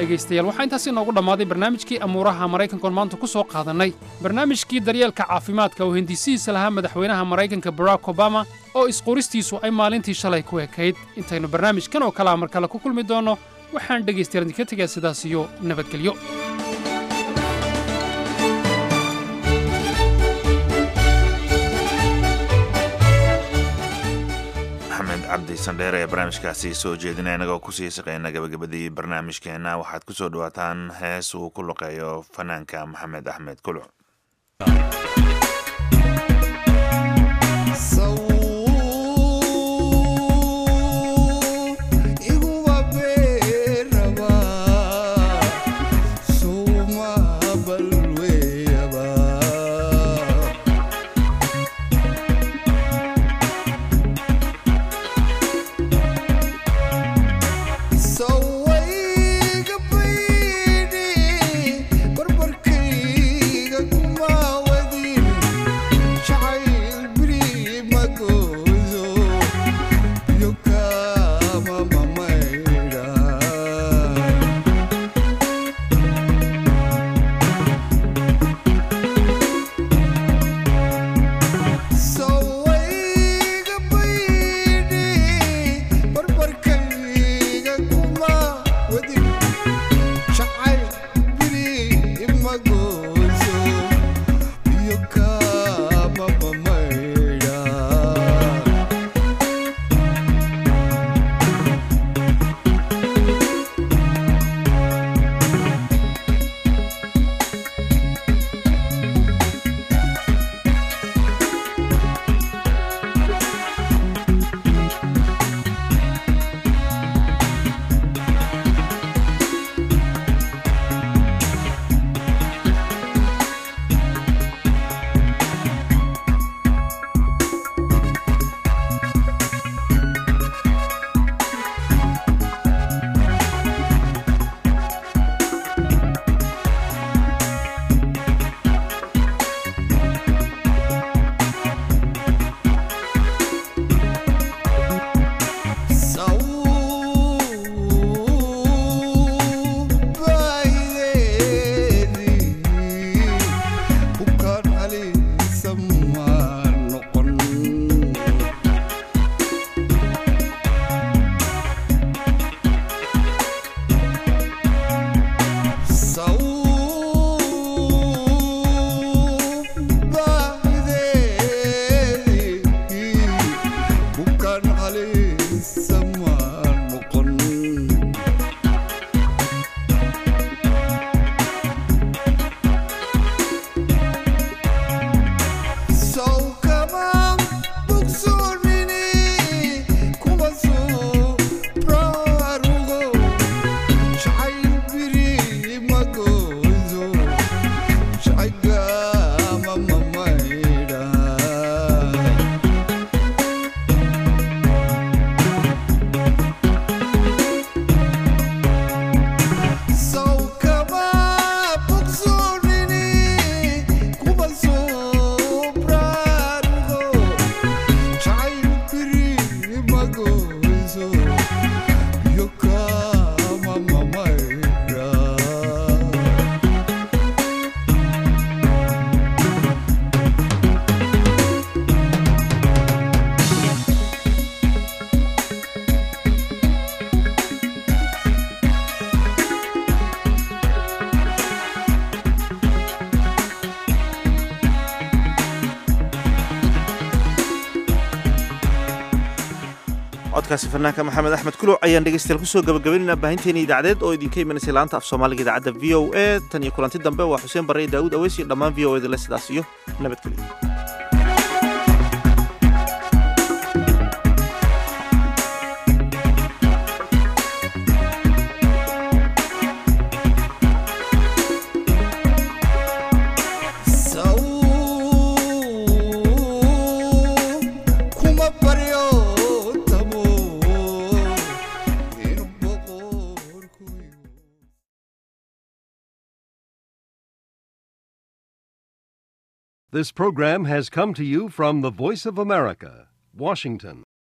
dhegaystayaal waxaa intaasi inoogu dhammaaday barnaamijkii amuuraha maraykankoon maanta ku soo qaadannay barnaamijkii daryeelka caafimaadka oo hindisihiisa lahaa madaxweynaha maraykanka barack obama oo isqoristiisu ay maalintii shalay ku ekayd intaynu barnaamijkan oo kalea mar kale ku kulmi doonno waxaan dhegaystayaal idinka tegaa sidaas iyo nabadgelyo. cabdi sandheere ee barnaamijkaasi soo jeedina inagoo kusii shaqeyna gabagabadii barnaamijkeena waxaad ku soo dhawaataan hees uu ku luqeeyo fanaanka maxamed axmed kuluc. codkaasi fanaanka maxamed axmed kuluc ayaan dhegaystayaal kusoo gabagabaynaynaa baahinteena idaacadeed oo idinka imanaysa laanta af soomaaliga idaacadda v o a tan iyo kulanti dambe waa xuseen barre iyo daawud aweys iyo dhammaan v o eda le sidaas iyo nabadgelyo. This program has come to you from the Voice of America, Washington.